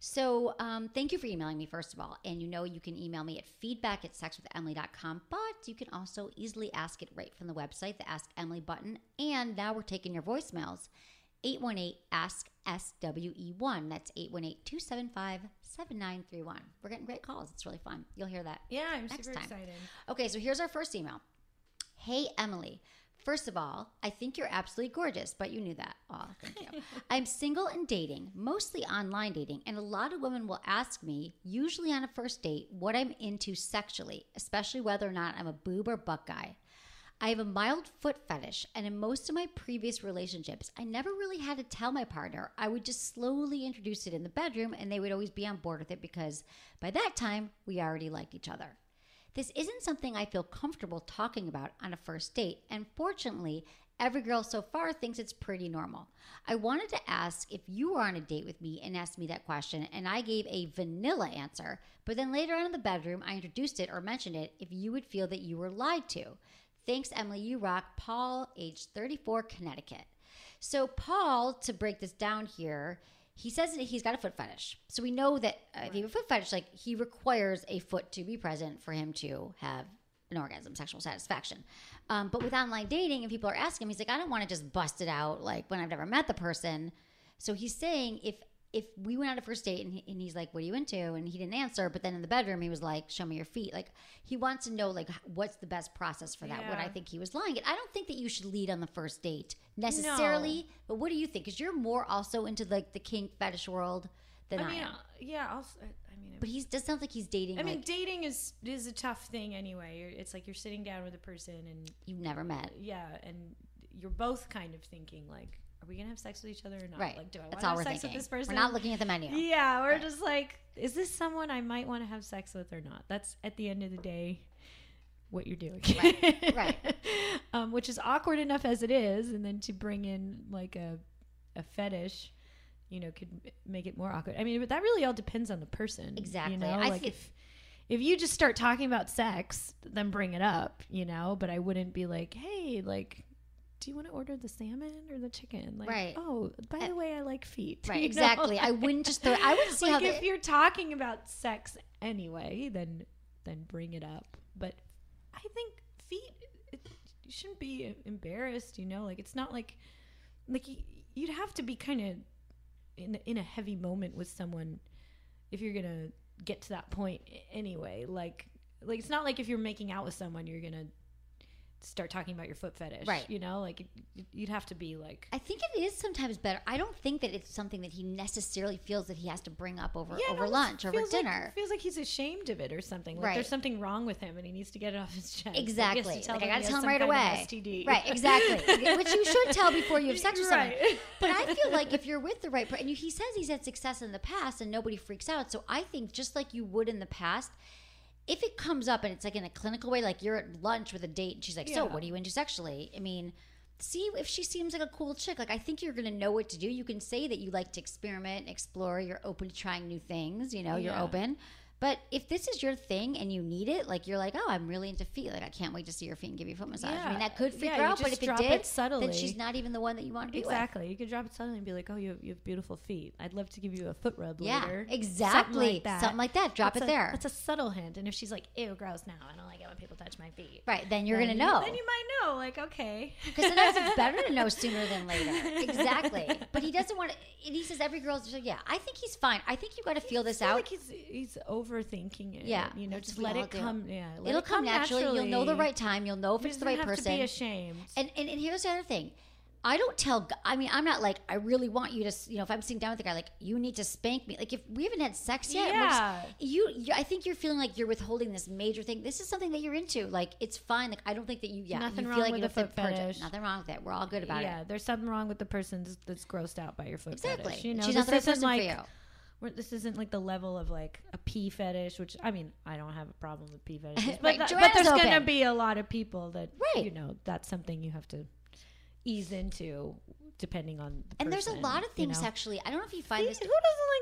So um, thank you for emailing me, first of all. And you know you can email me at feedback at sex with emily dot com, but you can also easily ask it right from the website, the Ask Emily button. And now we're taking your voicemails. eight one eight, ask S W E one. That's eight one eight, two seven five, seven nine three one. We're getting great calls. It's really fun. You'll hear that. Yeah, I'm next super time. excited. Okay, so here's our first email. Hey, Emily. First of all, I think you're absolutely gorgeous, but you knew that. Oh, thank you. I'm single and dating, mostly online dating, and a lot of women will ask me, usually on a first date, what I'm into sexually, especially whether or not I'm a boob or butt guy. I have a mild foot fetish, and in most of my previous relationships, I never really had to tell my partner. I would just slowly introduce it in the bedroom, and they would always be on board with it because by that time, we already liked each other. This isn't something I feel comfortable talking about on a first date, and fortunately, every girl so far thinks it's pretty normal. I wanted to ask if you were on a date with me and asked me that question, and I gave a vanilla answer, but then later on in the bedroom, I introduced it or mentioned it if you would feel that you were lied to. Thanks, Emily. You rock. Paul, age thirty-four, Connecticut. So Paul, to break this down here, he says that he's got a foot fetish. So we know that uh, if you have a foot fetish, like he requires a foot to be present for him to have an orgasm, sexual satisfaction. Um, but with online dating, and people are asking him, he's like, I don't want to just bust it out like when I've never met the person. So he's saying if if we went on a first date and, he, and he's like, what are you into? And he didn't answer, but then in the bedroom, he was like, show me your feet. Like he wants to know like what's the best process for that. Yeah. What I think he was lying. I don't think that you should lead on the first date necessarily, No. but what do you think? Because you're more also into like the kink fetish world than I, I mean, am. uh, yeah, I'll, s- I mean, But he does sound like he's dating. I mean, like, dating is is a tough thing anyway. You're, it's like you're sitting down with a person and you've never met. yeah, and you're both kind of thinking like, are we gonna have sex with each other or not? Right. Like, do I want That's to all have we're sex thinking. with this person? We're not looking at the menu. Yeah, we're Right. just like, is this someone I might want to have sex with or not? That's at the end of the day what you're doing. Right. Right. um, which is awkward enough as it is, and then to bring in like a a fetish, you know, could m- make it more awkward. I mean, but that really all depends on the person. Exactly. You know, I like thi- if if you just start talking about sex, then bring it up, you know, but I wouldn't be like, hey, like, do you want to order the salmon or the chicken? Like, Right. oh, by the way, I like feet. Right. You know? Exactly. I wouldn't just throw. I would see Like how if they, you're talking about sex anyway, then then bring it up. But I think feet, it, you shouldn't be embarrassed. You know, like it's not like like you, you'd have to be kind of in in a heavy moment with someone if you're gonna get to that point anyway. Like like it's not like if you're making out with someone, you're gonna start talking about your foot fetish, Right. You know, like it, you'd have to be like, I think it is sometimes better. I don't think that it's something that he necessarily feels that he has to bring up over Yeah, over no, lunch, over feels like- dinner. feels like he's ashamed of it or something. Like Right. there's something wrong with him and he needs to get it off his chest. Like, he has Exactly. to tell Like I them gotta he tell has him right some kind of away. S T D. Right. Exactly. Which you should tell before you have sex with someone. Right. But I feel like if you're with the right person, and he says he's had success in the past and nobody freaks out. So I think just like you would in the past, if it comes up and it's like in a clinical way, like you're at lunch with a date and she's like, so Yeah. what are you into sexually? I mean, see if she seems like a cool chick. Like I think you're going to know what to do. You can say that you like to experiment, explore, you're open to trying new things, you know, you're Yeah. open. But if this is your thing and you need it, like you're like, oh, I'm really into feet. Like I can't wait to see your feet and give you a foot massage. I mean, that could freak Yeah, her you out. But just if it drop did, it subtly. then she's not even the one that you want to be with. Exactly. You could drop it suddenly and be like, oh, you have, you have beautiful feet. I'd love to give you a foot rub Yeah, later. exactly. Something like that. Something like that. Drop That's it a- there. That's a subtle hint. And if she's like, ew, gross, now I don't like it when people touch my feet. Right. Then you're then going to you- know. Then you might know. Like, okay. Because sometimes it's better to know sooner than later. Exactly. But he doesn't want to. And he says every girl's just like, yeah, I think he's fine. I think you got to feel this I feel out. like he's he's overthinking it. Yeah, you know, that's just what we let all it do. come. Yeah, let It'll it come naturally. You'll know the naturally. right time. You'll know if You it's the don't right have person. to be ashamed. And, and and here's the other thing. I don't tell. gu- I mean, I'm not like I really want you to. s- You know, if I'm sitting down with a guy, like you need to spank me. Like if we haven't had sex yet, we're just- Yeah. you, you. I think you're feeling like you're withholding this major thing. This is something that you're into. Like it's fine. Like I don't think that you. Yeah, Nothing you wrong feel like with you the have to foot purge it. fetish. Nothing wrong with it. We're all good about yeah, it. there's something wrong with the person that's, that's grossed out by your foot Exactly. fetish. You know, She's this not the right isn't person like for you. we're, this isn't like the level of like a pee fetish, which I mean, I don't have a problem with pee fetishes, but, Right, that- but Joanna's there's open. gonna be a lot of people that Right. you know that's something you have to ease into depending on the And there's a person, lot of you things know? actually. I don't know if you find Feet- this. Who doesn't like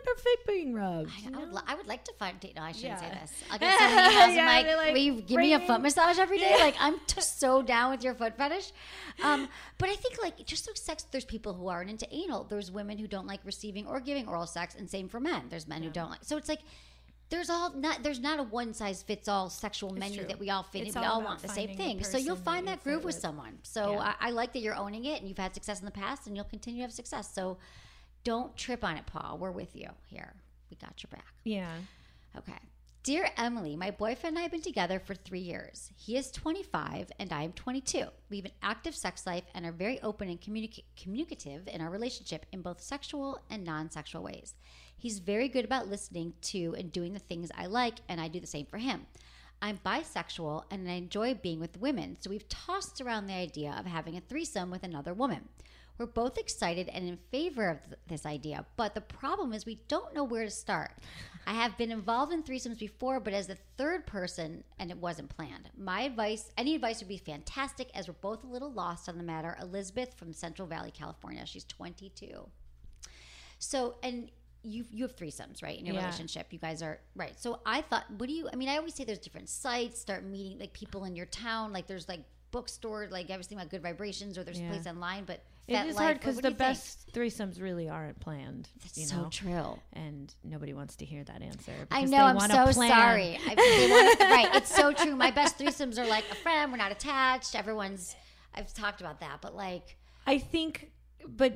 like their feet being rubbed. I, you I would, know? li- I would like to find. No, I shouldn't Yeah. say this. I'll get so many emails. I'm Yeah, like, they're like, will you give me a bring foot in- massage every day? Like, I'm just so down with your foot fetish. Um, but I think like just like sex, there's people who aren't into anal. There's women who don't like receiving or giving oral sex, and same for men. There's men who don't like. So it's like. There's all not. There's not a one size fits all sexual menu true. that we all fit It's in. We all all about want the same finding the thing. So you'll person find that that you fit groove with with. someone. So Yeah. I, I like that you're owning it, and you've had success in the past, and you'll continue to have success. So don't trip on it, Paul. We're with you here. We got your back. Yeah. Okay. Dear Emily, my boyfriend and I have been together for three years. He is twenty-five and I am twenty-two. We have an active sex life and are very open and communica- communicative in our relationship in both sexual and non-sexual ways. He's very good about listening to and doing the things I like, and I do the same for him. I'm bisexual and I enjoy being with women, so we've tossed around the idea of having a threesome with another woman. We're both excited and in favor of th- this idea, but the problem is we don't know where to start. I have been involved in threesomes before, but as the third person, and it wasn't planned. My advice, any advice would be fantastic, as we're both a little lost on the matter. Elizabeth from Central Valley, California. She's twenty-two. So, and you you have threesomes, right, in your Yeah. relationship. You guys are, right. So I thought, what do you, I mean, I always say there's different sites, start meeting, like, people in your town. Like, there's, like, bookstore, like, I was thinking about Good Vibrations, or there's Yeah. a place online, but It is FetLife, hard what- because what the do you think? best threesomes really aren't planned. That's you so know? true. And nobody wants to hear that answer. I because know. they I'm want so a plan. sorry. I, they want, right. It's so true. My best threesomes are like a friend. We're not attached. Everyone's. I've talked about that, but like, I think, but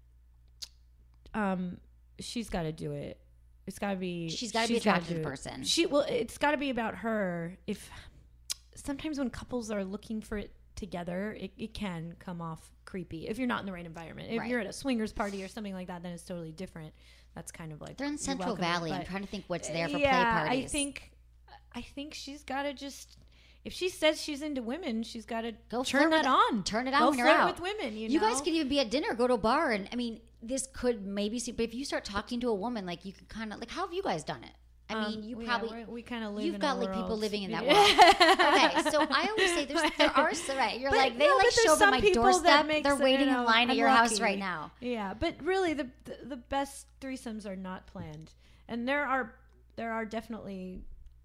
um, she's got to do it. It's got to be. She's gotta be she's gotta attracted to do the it. person. She well, it's got to be about her. If sometimes when couples are looking for it together, it, it can come off creepy if you're not in the right environment. If Right. you're at a swingers party or something like that, then it's totally different. That's kind of like they're in you're Central welcome in, Valley. I'm but- trying to think what's there for yeah, play parties. I think, I think she's got to just. If she says she's into women, she's got to Go turn flirt that with- on. Turn it on Go when you're flirt out with women. You, You know? guys could even be at dinner, go to a bar, and I mean, this could maybe see. But if you start talking to a woman, like you could kind of like, how have you guys done it? I Um, mean, you yeah, probably we're- we kind of live. you've in got a like people world. living in that Yeah. world. Okay, so I always say there's there are so right. You're But like they no, like but there's show up at some my people that doorstep. makes They're it, waiting you know, in line at I'm your house lucky. right now. Yeah, but really, the, the the best threesomes are not planned, and there are there are definitely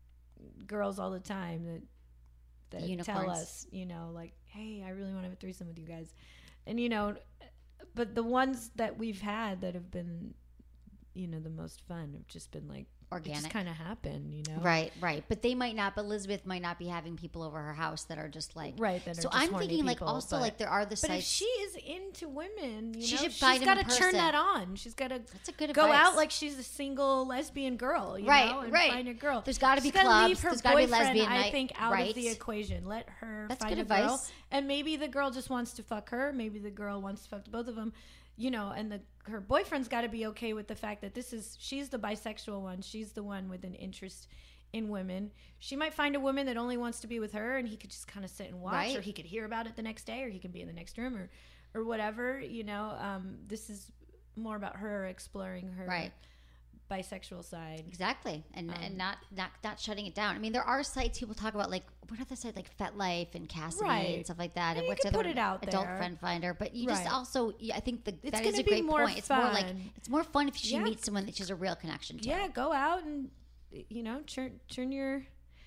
girls all the time that that tell Unicorns. us, you know, like, hey, I really want to have a threesome with you guys, and you know, but the ones that we've had that have been, you know, the most fun have just been like It Organic. just kind of happened, you know. Right, right. But they might not, but Elizabeth might not be having people over her house that are just like. Right, that are So just I'm horny thinking, like, people, also, but- like, there are the But if sites. she is into women, you She know, should she's find him got in to turn person. that on. She's got to That's a good go advice. out like she's a single lesbian girl, you Right, know, and right. find a girl. There's gotta be She's gotta clubs, leave her there's gotta be boyfriend, lesbian I night, think, out right. of the equation. Let her That's find good a girl, advice. and maybe the girl just wants to fuck her. Maybe the girl wants to fuck both of them, you know. And the her boyfriend's got to be okay with the fact that this is she's the bisexual one. She's the one with an interest in women. She might find a woman that only wants to be with her, and he could just kind of sit and watch, Right. or he could hear about it the next day, or he can be in the next room, or or whatever, you know. Um, this is more about her exploring her Right. bisexual side. Exactly, and Um, and not not not shutting it down. I mean, there are sites people talk about, like what other sites, like FetLife and Cassidy Right. and stuff like that. And And you what's can the put other it out Adult there. Friend Finder. But you just Right. also, yeah, I think the, It's that is gonna a be great more point. It's more like fun. it's more fun if she Yeah. meets someone that she's a real connection to. Yeah, go out and you know turn turn your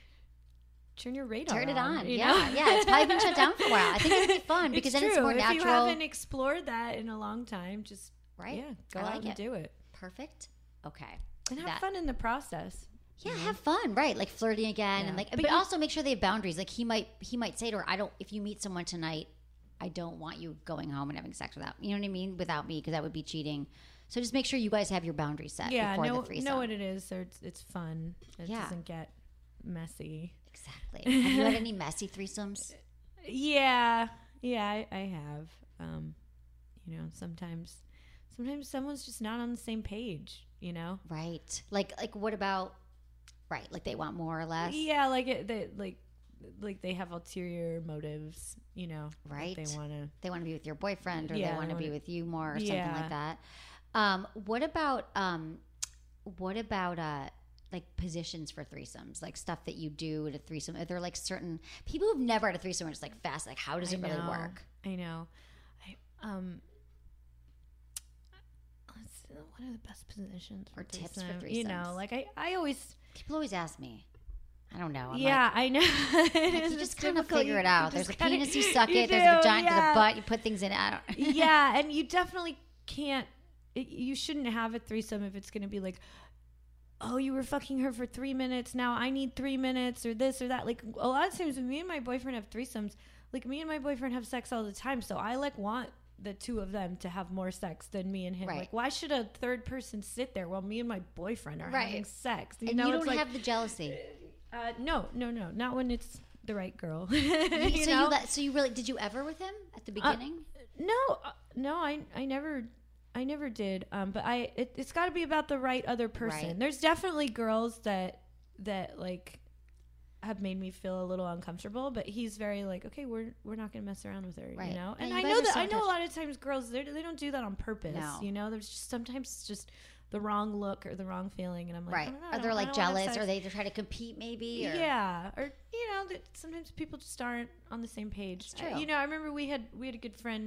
turn your radar Turn it on. you Yeah, know? yeah. It's probably been shut down for a while. I think it'd be fun because it's then true. it's more if natural. you haven't explored that in a long time, just Right? yeah, go I out like and it. do it Perfect. Okay. and have That- fun in the process. Yeah, have fun, right? Like flirting again, Yeah. and like, But but, you- also make sure they have boundaries. Like he might, he might say to her, "I don't. If you meet someone tonight, I don't want you going home and having sex without. You know what I mean? Without me, because that would be cheating. So just make sure you guys have your boundaries set Yeah, before know the threesome. know what it is. So it's it's fun. It Yeah. doesn't get messy. Exactly. Have you had any messy threesomes? Yeah, yeah, I, I have. Um, you know, sometimes sometimes someone's just not on the same page. You know. Right. Like, like what about? Right. Like they want more or less. Yeah, like it, they like like they have ulterior motives, you know. like Right. They want to. They want to be with your boyfriend, or Yeah, they they want to be wanna- with you more, or something Yeah. like that. Um, what about um, what about uh, like positions for threesomes, like stuff that you do at a threesome? Are there like certain people who've never had a threesome are just like fast? Like, how does it I really know, work? I know. I um. Let's, one of the best positions for Or tips threesome. for You know, threesomes. like I, I always. People always ask me. I don't know. I'm yeah, like, I know. like, It you is just kind of difficult. figure You- it you out. just There's a kinda- penis, you suck you it. There's a do, vagina, there's yeah. a butt, you put things in it. I don't. Yeah, and you definitely can't. It, you shouldn't have a threesome if it's going to be like, oh, you were fucking her for three minutes. Now I need three minutes or this or that. Like a lot of times when me and my boyfriend have threesomes, like me and my boyfriend have sex all the time. So I like want the two of them to have more sex than me and him. Right. Like, why should a third person sit there while me and my boyfriend are Right. having sex? You And know, you it's don't like, have the jealousy. uh, no, no, no, not when it's the right girl. You- you so know? you let, so you really did you ever with him at the beginning? No, uh, no, I I never I never did. Um, but I it, it's got to be about the right other person. Right. There's definitely girls that that like have made me feel a little uncomfortable, but he's very like, okay, we're we're not gonna mess around with her, Right. you know. And And you I guys know are that so I know a touched- lot of times girls they they don't do that on purpose, No. you know. There's just sometimes it's just the wrong look or the wrong feeling, and I'm like, I Right. don't know, I Are they don't- I like don't wanna have jealous? Or sex. they try to compete maybe? Or? Yeah, or you know, that sometimes people just aren't on the same page. It's true. Uh, you know, I remember we had we had a good friend,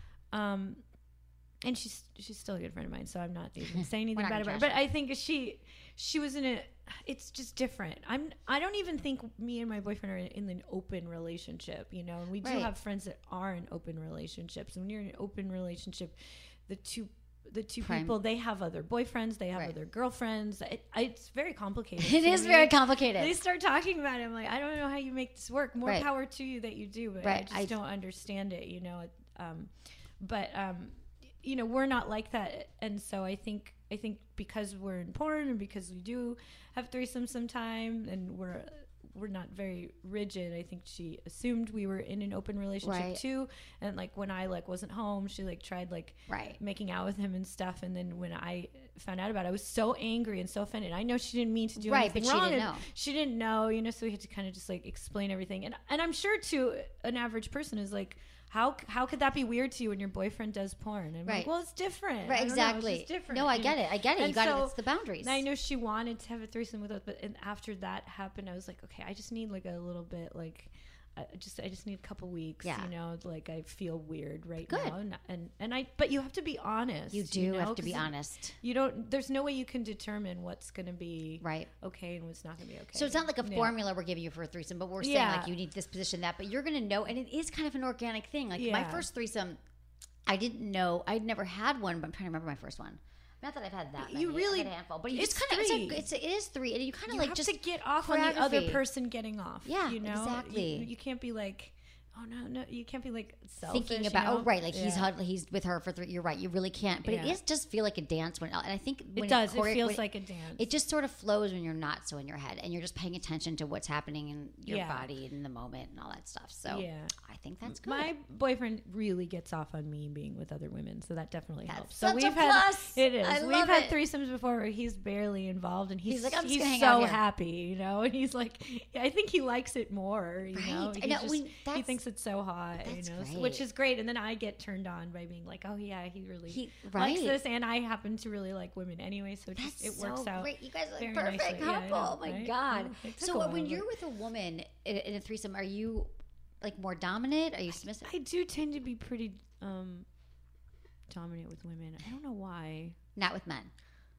um, and she's she's still a good friend of mine, so I'm not even saying anything not bad gonna about her. trash But I think she she was in a. It's just different. I'm. I don't even think me and my boyfriend are in an open relationship. You know, and we do Right. have friends that are in open relationships. And when you're in an open relationship, the two. The two Prime. people, they have other boyfriends, they have Right. other girlfriends. It, it's very complicated. It to is me. very complicated. They start talking about it. I'm like, I don't know how you make this work. More Right. power to you that you do, but I Right. just I- don't understand it, you know. Um, but um, you know, we're not like that, and so I think I think because we're in porn and because we do have threesomes sometime, and we're we're not very rigid. I think she assumed we were in an open relationship Right. too, and like when I like wasn't home, she like tried like Right. making out with him and stuff, and then when I found out about it, I was so angry and so offended. I know she didn't mean to do Right, anything but she wrong, didn't and know. she didn't know, you know, so we had to kind of just like explain everything. And and I'm sure too, an average person is like, how how could that be weird to you when your boyfriend does porn? And I'm Right. like, well, it's different. Right, I don't know, exactly. it's just different. No, I you get know? it. I get it. You And got it. so- It's the boundaries. and I know she wanted to have a threesome with us, but and after that happened, I was like, okay, I just need like a little bit, like, I just I just need a couple weeks. Yeah. You know, like I feel weird right Good. now, and, and and I. But you have to be honest. You do know, have to be 'cause honest. You don't. There's no way you can determine what's going to be Right. okay and what's not going to be okay. So it's not like a Yeah. formula we're giving you for a threesome, but we're saying Yeah. like you need this position, that, but you're going to know. And it is kind of an organic thing. Like my Yeah. first threesome, I didn't know. I'd never had one, but I'm trying to remember my first one. Not that I've had that. You many. really- I've had a handful, but you it's just kind of three. it's, a, it's a, it is three, and you kind of You like have just to get off on the other choreography. person getting off. Yeah, you know exactly. You, you can't be like, oh no, no, you can't be like selfish, thinking you about know? oh right, like he's Yeah. hud- he's with her for three. You're right, you really can't. But it Yeah. is just feel like a dance when, and I think when It does. It chore- feels when- like a dance. It just sort of flows when you're not so in your head and you're just paying attention to what's happening in your Yeah. body and in the moment and all that stuff. So Yeah. I think that's good. My boyfriend really gets off on me being with other women, so that definitely That's helps. So such a we've had plus. it is. I we've love had it. threesomes before where he's barely involved, and he's He's like, I'm just he's gonna hang so out here. happy, you know. And he's like, yeah, I think he likes it more, you know. Right. I He know, just- we- he that's- thinks it's so hot, you that's know, great. which is great. And then I get turned on by being like, oh yeah, he really He- likes right. this, and I happen to really like women anyway, so it That's just it works so out. great. You guys are like very perfect nicely. Yeah, I couple. know, oh my right? god. Oh, it took So a while, when but- you're with a woman in, in a threesome, are you like more dominant? Are you submissive? I do tend to be pretty um dominant with women. I don't know why. Not with men.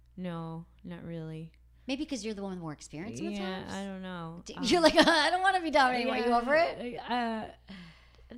No, not really. Maybe because you're the one with more experience. Yeah, sometimes? I don't know. D- Um, You're like, I don't want to be dominating. Are you over it? Uh, uh,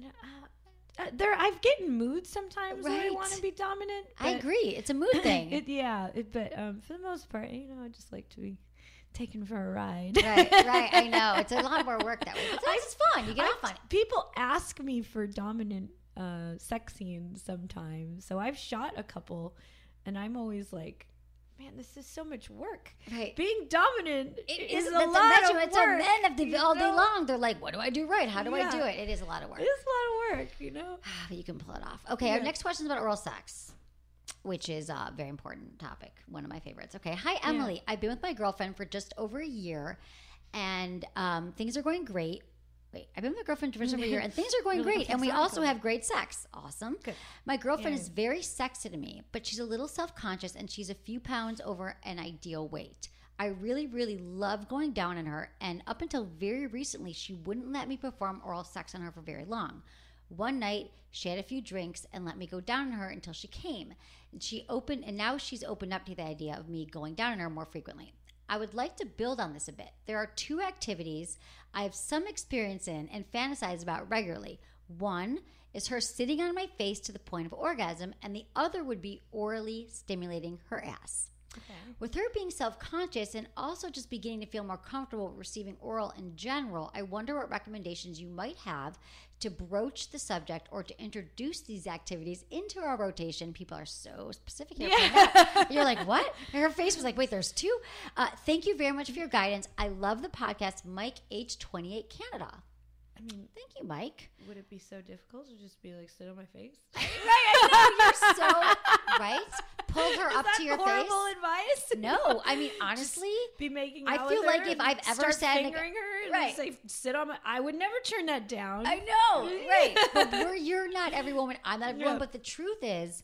uh, there, I've get in moods sometimes where I Right. want to be dominant. I but agree. It's a mood thing. It, yeah, it, but um, for the most part, you know, I just like to be taken for a ride. right, right. I know. It's a lot more work that way. But sometimes it's fun. You get I- off on it. People ask me for dominant uh, sex scenes sometimes, so I've shot a couple, and I'm always like, "Man, this is so much work." Right. Being dominant It is is a that's lot imagine of it's work. a men have to you all day know? long. They're like, what do I do right? How do I Yeah. do it? It is a lot of work. It's a lot of work, you know. But you can pull it off. Okay, our Yeah. next question is about oral sex, which is a very important topic. One of my favorites. Okay. Hi, Emily. I've been with my girlfriend for just over a year, and um, things are going great. Wait, I've been with my girlfriend for just over a year, and things are going You're like, great, and we "Full also circle." have great sex. Awesome. Good. My girlfriend Yeah. is very sexy to me, but she's a little self-conscious, and she's a few pounds over an ideal weight. I really, really love going down on her, and up until very recently, she wouldn't let me perform oral sex on her for very long. One night, she had a few drinks and let me go down on her until she came. And she opened, and now she's opened up to the idea of me going down on her more frequently. I would like to build on this a bit. There are two activities I have some experience in and fantasize about regularly. One is her sitting on my face to the point of orgasm, and the other would be orally stimulating her ass. Okay. With her being self-conscious and also just beginning to feel more comfortable receiving oral in general, I wonder what recommendations you might have to broach the subject or to introduce these activities into our rotation. People are so specific here. Yeah. You're like, what? Her face was like, wait, there's two? Uh, thank you very much for your guidance. I love the podcast. Mike, age twenty-eight, Canada. I mean, thank you, Mike. Would it be so difficult to just be like, sit on my face? Right, I know. You're so right. Pull her Is up that to your horrible face. advice? No, I mean, honestly, just be making I out feel with like her if and I've ever start sat in a- fingering her and Right. say, sit on my, I would never turn that down. I know, right? But we're, you're not every woman. I'm not every Yeah. woman. But the truth is,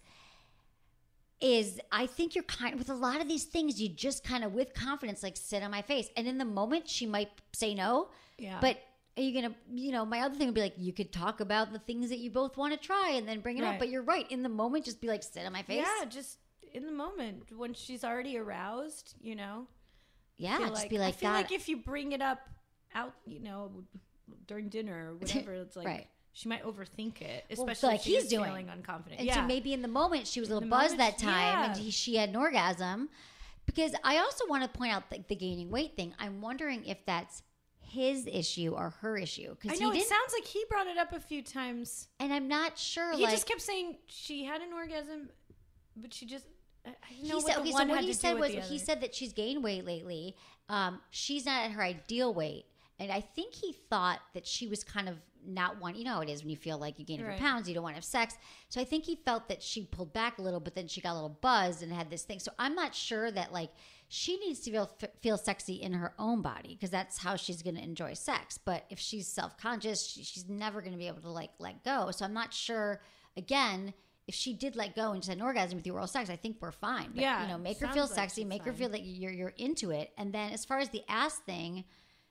is I think you're kind with a lot of these things. You just kind of with confidence, like sit on my face, and in the moment she might say no. Yeah. But are you gonna, you know, my other thing would be like, you could talk about the things that you both want to try, and then bring it Right. up. But you're right. In the moment, just be like, sit on my face. Yeah, just in the moment when she's already aroused, you know. Yeah, feel just like, be like, I feel God. like if you bring it up out, you know, during dinner or whatever, it's like Right. she might overthink it, Well, especially like if she he's is doing. feeling unconfident. And yeah. so maybe in the moment she was a In little the buzzed moment, that time yeah. and he, she had an orgasm. Because I also want to point out the, the gaining weight thing. I'm wondering if that's his issue or her issue. I Because know he it didn't, sounds like he brought it up a few times. and I'm not sure. He like, just kept saying she had an orgasm, but she just. I I didn't know he what said, the okay, one so what had he to do said with was the he other. said that she's gained weight lately. Um, she's not at her ideal weight, and I think he thought that she was kind of not one. You know how it is when you feel like you gain a few Right. pounds, you don't want to have sex. So I think he felt that she pulled back a little, but then she got a little buzzed and had this thing. So I'm not sure that like she needs to feel feel sexy in her own body because that's how she's going to enjoy sex. But if she's self conscious, she, she's never going to be able to like let go. So I'm not sure. Again. If she did let go and just had an orgasm with you oral sex, I think we're fine. But, Yeah, you know, make her sounds feel like sexy, she's make her fine. feel that you're you're into it. And then as far as the ass thing,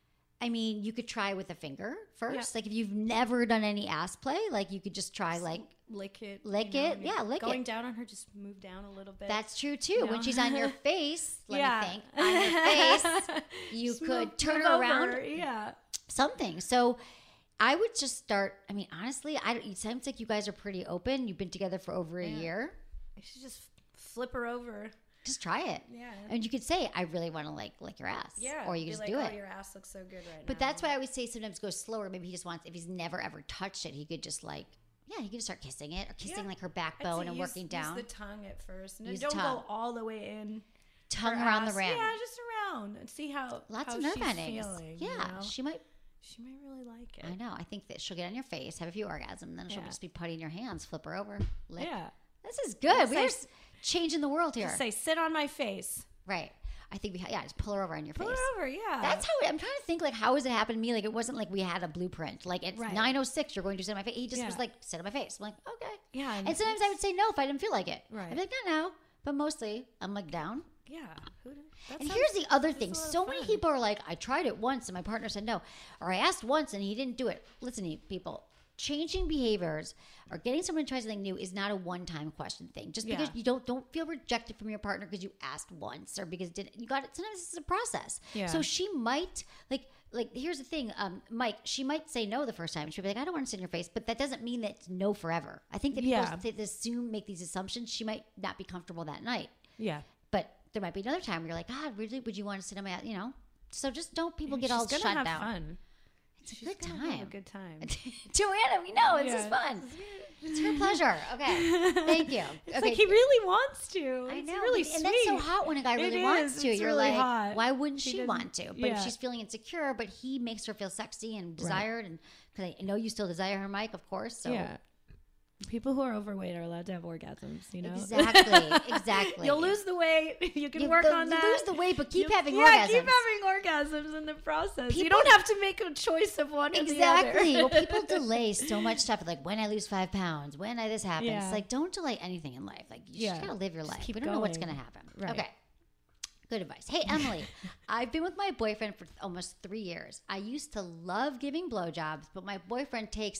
I mean, you could try with a finger first. Yeah. Like if you've never done any ass play, like you could just try like lick it, lick you know, it, and yeah, lick going it. down on her, just move down a little bit. That's true too. You When know? she's on your face, let Yeah. me think, on your face, you Just could move- turn move her over, around, Yeah. something. So I would just start. I mean, honestly, I don't, it sounds like you guys are pretty open. You've been together for over a Yeah. year. I should just flip her over. Just try it. Yeah. And you could say, I really want to like lick your ass. Yeah. Or you be just like, do oh, it. your ass looks so good right now. But that's why I always say sometimes go slower. Maybe he just wants, if he's never ever touched it, he could just like, yeah, he could just start kissing it or kissing Yeah. like her I'd backbone say and use- working down. Use the tongue at first. And then Use don't tongue. go all the way in. Tongue her around ass. the rim. Yeah, just around and see how Lots how of nerve she's endings. feeling. Yeah. you know? She might, she might really like it. I know. I think that she'll get on your face, have a few orgasms, then she'll Yeah. just be putting your hands, flip her over. Lick. Yeah. This is good. Just We're say- just changing the world here. Just say, sit on my face. Right. I think we, ha- yeah, just pull her over on your Pull face. her over. Yeah. That's how it, I'm trying to think like how has it happened to me? Like it wasn't like we had a blueprint. Like it's Right. nine oh six, you're going to sit on my face. He just Yeah. was like, sit on my face. I'm like, okay. Yeah. And sometimes I would say no if I didn't feel like it. Right. I'd be like, no, no. But mostly I'm like down. Yeah. Who do- that And sounds- here's the other that's thing. a lot of So many fun. people are like, I tried it once and my partner said no. Or I asked once and he didn't do it. Listen to me, people. Changing behaviors or getting someone to try something new is not a one-time question thing. Just because Yeah. you don't don't feel rejected from your partner because you asked once or because didn't you got it. Sometimes it's a process. Yeah. So she might like like here's the thing, um, Mike. She might say no the first time. She'll be like, I don't want to sit in your face, but that doesn't mean that it's no forever. I think that people Yeah. th- assume make these assumptions. She might not be comfortable that night. Yeah. But there might be another time where you're like, God, really? Would you want to sit on my, you know? So just don't people get She's all gonna shut have down. fun. It's a She's good gonna time. Have a good time. Joanna, we know it's Yeah. just fun. It's her pleasure. Okay, thank you. It's okay. like he really wants to. I It's know, really but- sweet. and that's so hot when a guy It really is. wants to. It's You're really like, hot. why wouldn't He she doesn't- want to? But if yeah. she's feeling insecure, but he makes her feel sexy and desired, and because I know you still desire her, Mike, of course. So Yeah. People who are overweight are allowed to have orgasms, you know? exactly, exactly. You'll lose the weight. You can You- work the- on you that. lose the weight, but keep You- having yeah, orgasms. keep having orgasms in the process. you People- don't have to make a choice of one or the Exactly. other. Well, people delay so much stuff. Like when I lose five pounds, when I this happens. Yeah. Like don't delay anything in life. Like you Yeah. just gotta live your Just life. keep We don't know what's going. gonna happen. Right. Okay. Good advice. Hey, Emily, I've been with my boyfriend for almost three years. I used to love giving blowjobs, but my boyfriend takes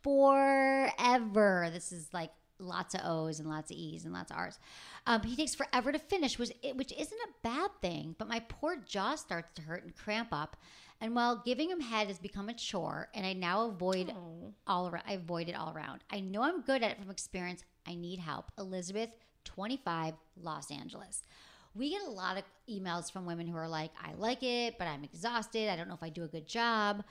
forever. This is like lots of O's and lots of E's and lots of R's. Um, he takes forever to finish, which, which isn't a bad thing, but my poor jaw starts to hurt and cramp up. And while giving him head has become a chore, and I now avoid Oh. all around, I avoid it all around. I know I'm good at it from experience. I need help. Elizabeth, twenty-five, Los Angeles. We get a lot of emails from women who are like, I like it, but I'm exhausted. I don't know if I do a good job.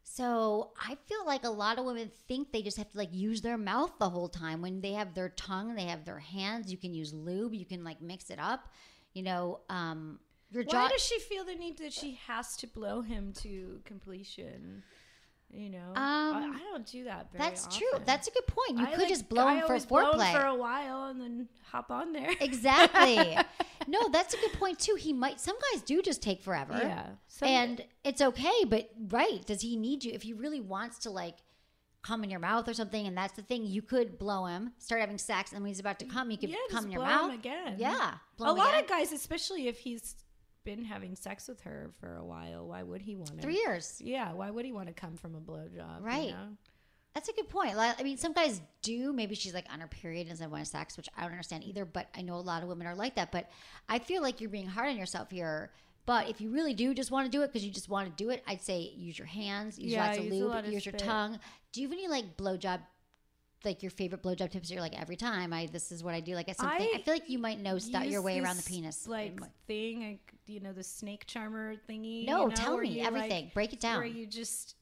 So I feel like a lot of women think they just have to like use their mouth the whole time. When they have their tongue, they have their hands. You can use lube. You can like mix it up. You know, um, your jaw. Why does she feel the need that she has to blow him to completion? You know, Um, I, I don't do that very That's often. true. That's a good point. You I could like- just blow I him for always blow him foreplay. for a while and then hop on there. Exactly. No, that's a good point too. He might. Some guys do just take forever. Yeah. Some- and it's okay. But right, does he need you? If he really wants to, like, come in your mouth or something, and that's the thing, you could blow him, start having sex, and when he's about to come, you could yeah, come just in your blow mouth him again. Yeah. blow A him lot again. of guys, especially if he's been having sex with her for a while, why would he want to? Three years. Yeah, why would he want to come from a blowjob? Right. You know? That's a good point. Like, I mean, some guys do. Maybe she's like on her period and doesn't want sex, which I don't understand either. But I know a lot of women are like that. But I feel like you're being hard on yourself here. But if you really do just want to do it because you just want to do it, I'd say use your hands, use Yeah, lots of use a lube, lot of use your spit. tongue. Do you have any like blowjob, like your favorite blowjob tips? You're like every time I this is what I do. Like something. I, I feel like you might know stuff your Use way around the this, penis. like It might- thing, like, you know, the snake charmer thingy. No, you know, tell where me you, everything. like- Break it down. Where you just,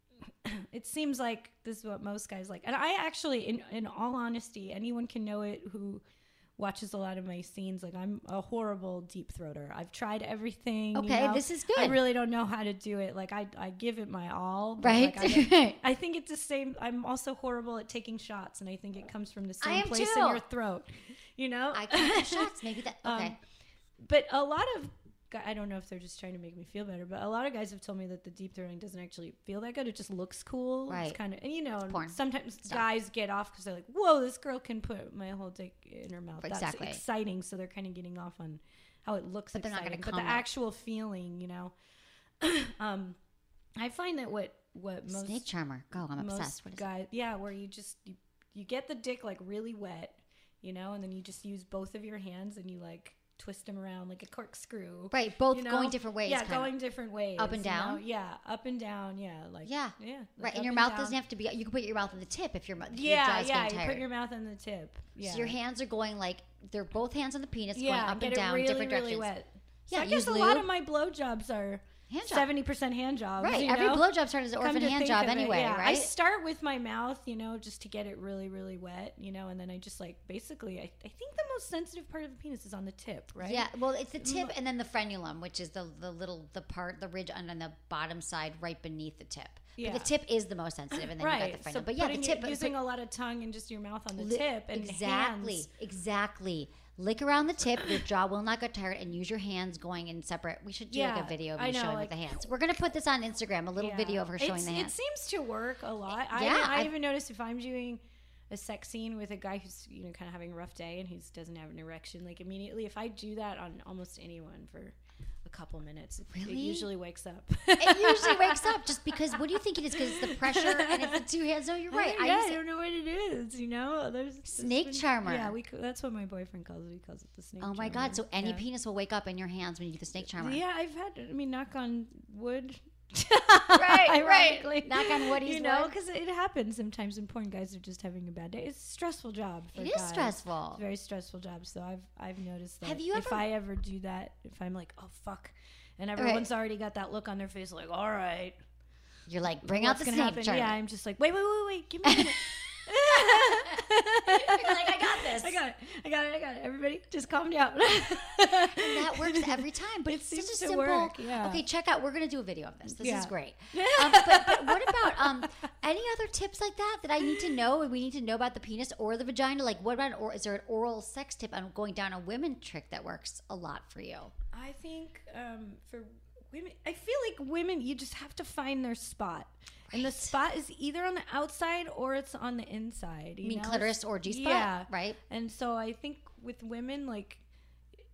it seems like this is what most guys like, and I actually, in in all honesty, anyone can know it who watches a lot of my scenes. Like, I'm a horrible deep throater. I've tried everything. you Okay, know? this is I good. really don't know how to do it. Like, I I give it my all. but, Right. like, I, don't- I think it's the same. I'm also horrible at taking shots, and I think it comes from the I same am place too. in your throat. You know. I can take shots. Maybe that. Okay. Um, But a lot of, gu- I don't know if they're just trying to make me feel better, but a lot of guys have told me that the deep throating doesn't actually feel that good. It just looks cool. Right. It's kind of, and you know, porn sometimes stuff. guys get off because they're like, whoa, this girl can put my whole dick in her mouth. Exactly. That's exciting. So they're kind of getting off on how it looks But they're not exciting. gonna But the come up. actual feeling, you know, um, I find that what, what most, Snake charmer. Go. I'm most obsessed. What is it? guys, yeah, where you just, you, you get the dick like really wet, you know, and then you just use both of your hands and you like twist them around like a corkscrew. Right, both you know? going different ways. Yeah, kinda. going different ways. Up and you know? down? Yeah, up and down. Yeah, like Yeah. yeah. Right, like and up your mouth down. doesn't have to be. You can put your mouth on the tip if your, mouth- your Yeah, jaw's yeah. getting You tired. put your mouth on the tip. Yeah. So your hands are going like they're both hands on the penis, yeah, going up get and down, it really, different really directions. wet. Yeah, so I guess use a lot lube. of my blowjobs are Hand job. seventy percent hand jobs. Right, you every know? blowjob started as an Come orphan to hand think job of it, anyway, yeah. I right? start with my mouth, you know, just to get it really, really wet, you know, and then I just like basically, I, I think the most sensitive part of the penis is on the tip, right? Yeah, well, it's the tip and then the frenulum, which is the the little the part, the ridge on the bottom side, right beneath the tip. Yeah. But the tip is the most sensitive, and then right. you got the frenulum. So but yeah, the putting tip, it- but- using but- a lot of tongue and just your mouth on the Li- tip and exactly, hands. exactly. Lick around the tip, your jaw will not get tired, and use your hands going in separate. We should do like Yeah, a video of I you know, showing like- with the hands. We're gonna put this on Instagram, a little Yeah. video of her showing It's- the hands. It seems to work a lot. I, Yeah, even, I I've- even notice if I'm doing a sex scene with a guy who's you know kind of having a rough day and he doesn't have an erection, like immediately if I do that on almost anyone for a couple minutes, it, it Really? usually wakes up. It usually wakes up just because. What do you think it is? Because it's the pressure and it's the two hands. No, you're right. yeah, I I, use it. don't know what it is. You know, there's there's Snake charmer. Yeah, we co- that's what my boyfriend calls it. He calls it the snake. Oh my charmer. god! So any yeah. penis will wake up in your hands when you do the snake charmer. Yeah, I've had. I mean, knock on wood. Right, Ironically. right. Knock on wood, he's You know, wood. because it happens sometimes when porn guys are just having a bad day. It's a stressful job. For It is guys. stressful. It's a very stressful job. So I've I've noticed that. Have you if ever- I ever do that, if I'm like, oh fuck, and everyone's already got that look on their face, like, all right, You're like, bring out what's the gonna snake happen? charmer. Yeah, I'm just like, wait, wait, wait, wait, give me a minute. You're like, I got this. I got it. I got it. I got it. Everybody, just calm down. And that works every time. But It it's seems such a to simple. work, yeah. Okay, check out. We're gonna do a video of this. This is Yeah. great. Um, but, but what about um any other tips like that that I need to know and we need to know about the penis or the vagina? Like, what about or is there an oral sex tip on going down a women trick that works a lot for you? I think um, for women, I feel like women, you just have to find their spot. And the spot is either on the outside or it's on the inside. You You mean know? clitoris or G spot? Yeah. Right. And so I think with women, like,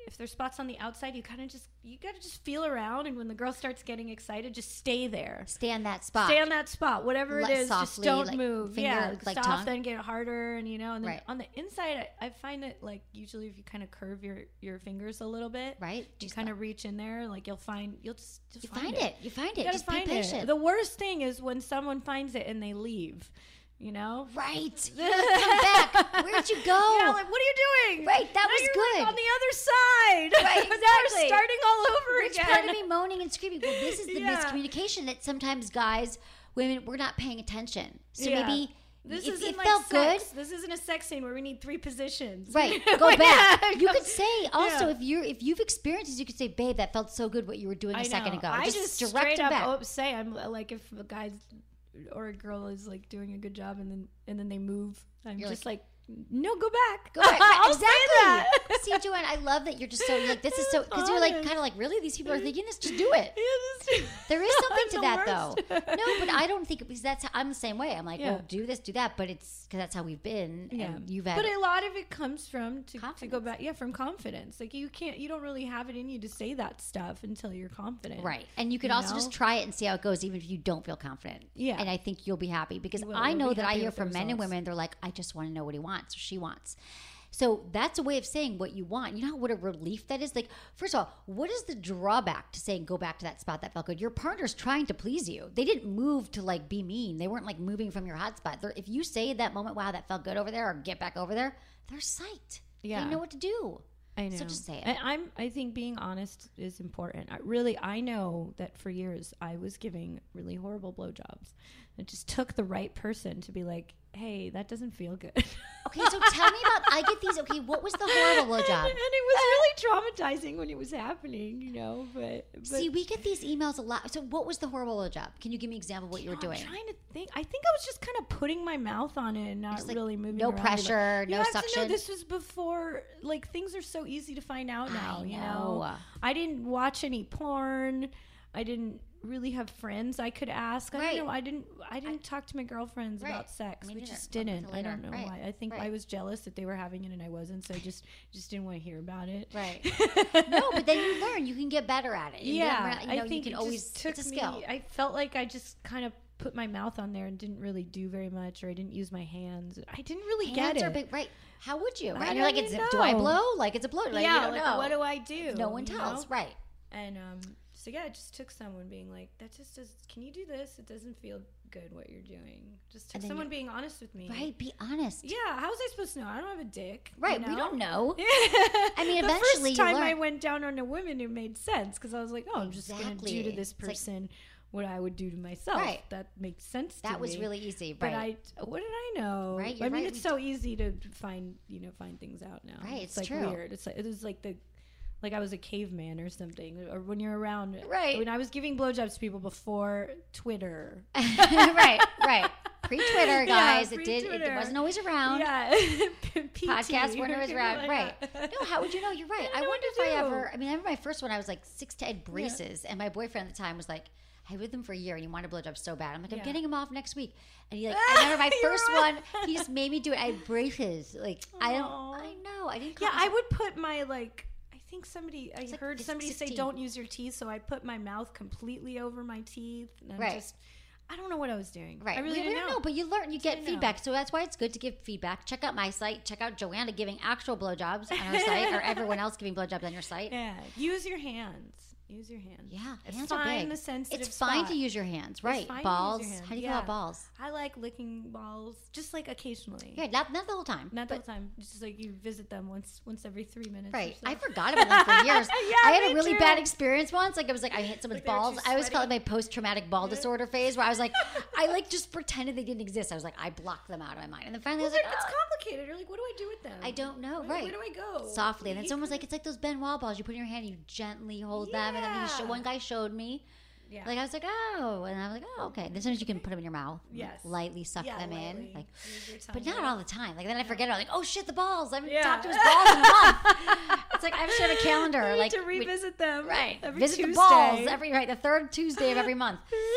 if there's spots on the outside, you kind of just, you got to just feel around. And when the girl starts getting excited, just stay there. Stay on that spot. Stay on that spot. Whatever it Let- is, softly, just don't like, move. finger, yeah. like Soft, tongue. then get harder. And, you know, and then Right. on the inside, I, I find that, like, usually if you kind of curve your, your fingers a little bit, Right. you Just kind like- of reach in there, like, you'll find, you'll just, just You find it. You find it. You gotta Just find be patient. it. The worst thing is when someone finds it and they leave. You know, Right. You're like, come back. Where'd you go? Yeah, like, what are you doing? Right, that Now was you're, good. like, on the other side. Right, Now exactly. we're starting all over Which again. part of me moaning and screaming? Well, this is the Yeah. miscommunication that sometimes guys, women, we're not paying attention. So Yeah. maybe This if isn't it like felt sex. good. This isn't a sex scene where we need three positions. Right, go back. You Go- could say also Yeah. if you're if you've experienced this, you could say, "Babe, that felt so good what you were doing a I second know. ago." I just, just direct straight them up back. op- say I'm like if a guy's or a girl is like doing a good job and then and then they move, I'm You're just like, no, go back. Go back. I'll exactly. say that. See, Joanne, I love that you're just so like this is so because you're like Honest. kind of like really these people are thinking this. Just do it. Yeah, just- There is something I'm to the that worst. though. No, but I don't think because that's how, I'm the same way. I'm like, Yeah. well, do this, do that, but it's because that's how we've been. Yeah, And you've had but a lot of it comes from to, to go Confidence. back. Yeah, from confidence. Like you can't, you don't really have it in you to say that stuff until you're confident, right, and you could You also know? just try it and see how it goes, even if you don't feel confident. Yeah. and I think you'll be happy because You will. I You'll know be that I happy hear with the from men and results. women. They're like, I just want to know what he wants or she wants. So that's a way of saying what you want. You know what a relief that is? Like, first of all, what is the drawback to saying go back to that spot that felt good? Your partner's trying to please you. They didn't move to like be mean. They weren't like moving from your hot spot. They're, if you say at that moment, wow, that felt good over there, or get back over there, they're psyched. Yeah. They know what to do. I know. So just say it. And I'm. I think being honest is important. I really, I know that for years I was giving really horrible blowjobs. It just took the right person to be like, "Hey, that doesn't feel good." Okay, so tell me about. I get these. Okay, what was the horrible blowjob? And, and it was really traumatizing when it was happening, you know. But, but See, we get these emails a lot. So, what was the horrible job? Can you give me an example of what you were I'm doing? trying to think. I think I was just kind of putting my mouth on it and not Just, like, really moving. no around it. pressure, You no have to know suction? this was before, like things are so easy to find out now. I You know. know, I didn't watch any porn. I didn't really have friends I could ask. I Right. don't know. I didn't. I didn't talk to my girlfriends Right. about sex. Me We neither. just Well, didn't. until I later. don't know Right. why. I think Right. I was jealous that they were having it and I wasn't, so I just just didn't want to hear about it. Right. No, but then you learn. You can get better at it. And Yeah, then, you know, I think you can it always. just took It's a me. skill. I felt like I just kind of put my mouth on there and didn't really do very much, or I didn't use my hands. I didn't really Hands get are it. big, right? How would you? I Right? And you're like, don't it's, even do I know. blow? Like it's a blow. Like, yeah, you don't like, know. what do I do? No one you tells. know? Right. And um, so yeah, it just took someone being like, "That just does. Can you do this? It doesn't feel good what you're doing." Just took And then someone you- being honest with me. Right. Be honest. Yeah. How was I supposed to know? I don't have a dick. Right. you We know? don't know. I mean, the eventually you first time learn. I went down on a woman, it made sense because I was like, "Oh, I'm just going to Exactly. do to this It's like- person what I would do to myself." Right. That makes sense. to That was me. really easy. But Right. I, what did I know? Right, I you're mean, right, it's we so easy to find, you know, find things out now. Right, it's like true. weird. It's like it was like the, like I was a caveman or something. Or when you're around, Right. When I was giving blowjobs to people before Twitter. right. Right. Pre-Twitter, Yeah, guys. it did. It, pre-Twitter. wasn't always around. Yeah, P T, Podcasts weren't or always something around. like Right. that. No, how would you know? You're right. I I, don't know wonder what if to I do. ever. I mean, I remember my first one. I was like six to eight braces, and my boyfriend at the time was like, I was with him for a year, and he wanted a blowjob so bad. I'm like, I'm Yeah. getting him off next week, and he like. I remember my You're first right. one. He just made me do it. I had braces. Like I don't. Aw. I know. I didn't. Yeah, call I would put my like. I think somebody. I like heard it's somebody say, sixteen. "Don't use your teeth," so I put my mouth completely over my teeth. And I'm Right. just. I don't know what I was doing. Right. I really we, we didn't don't know. know, but you learn, you get Didn't feedback. know. So that's why it's good to give feedback. Check out my site. Check out Joanna giving actual blowjobs on her site, or everyone else giving blowjobs on your site. Yeah, use your hands. Use your hands. Yeah, It's hands are fine big. the sensitive It's fine spot. to use your hands, right? fine to use Balls. your hands, How do you yeah. feel about balls? I like licking balls, just like occasionally. Yeah, not, not the whole time. Not the but- whole time. Just like you visit them once once every three minutes. or Right. so. I forgot about them for years. Yeah, I had me a really too. bad experience once. Like, it was like I hit someone's Like they were balls. too I always felt sweaty? like my post-traumatic ball disorder phase where I was like, I like just pretended they didn't exist. I was like, I blocked them out of my mind. And then finally Well, I was like, it's oh, complicated. You're like, what do I do with them? I don't know. Where, right. Where do I go? Softly. And then You someone was could- like, it's like those Benoit balls. You put in your hand, you gently hold them. And then he sh- Yeah. one guy showed me. Yeah. Like, I was like, oh. And I was like, oh, okay. Then sometimes you can put them in your mouth. Yes. Lightly suck Yeah, them in. lightly. Like, Use your tongue but not out. all the time. Like, then I forget. I'm like, oh, shit, the balls. I haven't Yeah. talked to his balls in a month. It's like, I have to have a calendar. I need like, to we- revisit them. Right. Every Visit Tuesday. the balls every right the third Tuesday of every month.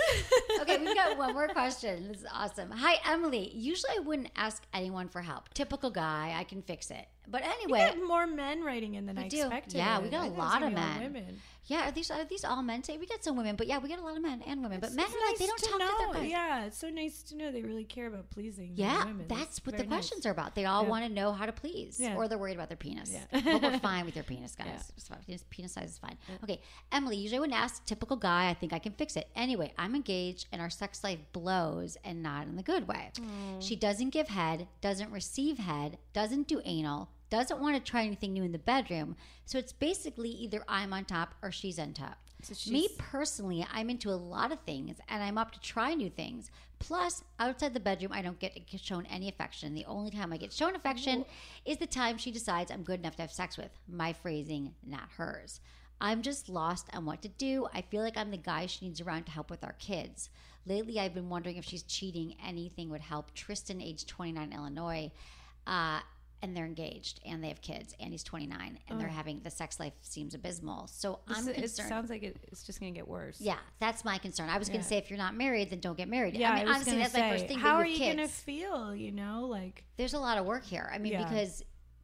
Okay, we've got one more question. This is awesome. Hi, Emily. Usually I wouldn't ask anyone for help. Typical guy, I can fix it. But We anyway, got more men writing in than we I do. expected. Yeah, we I got a thought it was lot gonna of be all men. Women. Yeah, are these are these all men? Say we got some women, but yeah, we got a lot of men and women. But It's- men it's are like nice they don't to talk know. to their guys. Yeah, it's so nice to know they really care about pleasing Yeah, the women. that's It's what the very nice. questions are about. They all Yeah. want to know how to please, Yeah. or they're worried about their penis. Yeah. But we're fine with your penis, guys. Yeah. It's fine. Penis, penis size is fine. Okay, Emily. Usually, when asked, typical guy, I think I can fix it. Anyway, I'm engaged, and our sex life blows, and not in the good way. She doesn't give head, doesn't receive head, doesn't do anal, doesn't want to try anything new in the bedroom. So it's basically either I'm on top or she's on top. So she's- Me personally, I'm into a lot of things and I'm up to try new things. Plus, outside the bedroom, I don't get shown any affection. The only time I get shown affection is the time she decides I'm good enough to have sex with. My phrasing, not hers. I'm just lost on what to do. I feel like I'm the guy she needs around to help with our kids. Lately, I've been wondering if she's cheating. Anything would help. Tristan, age twenty-nine, Illinois. Uh, and they're engaged and they have kids and he's twenty-nine and they're having the sex life seems abysmal. So This I'm is- concerned. It sounds like it, it's just going to get worse. Yeah, that's my concern. I was going Yeah. to say if you're not married, then don't get married. Yeah, I mean, was honestly, gonna that's say, my first thing. How but are with you kids, going to feel? You know, like There's a lot of work here. I mean, Yeah. because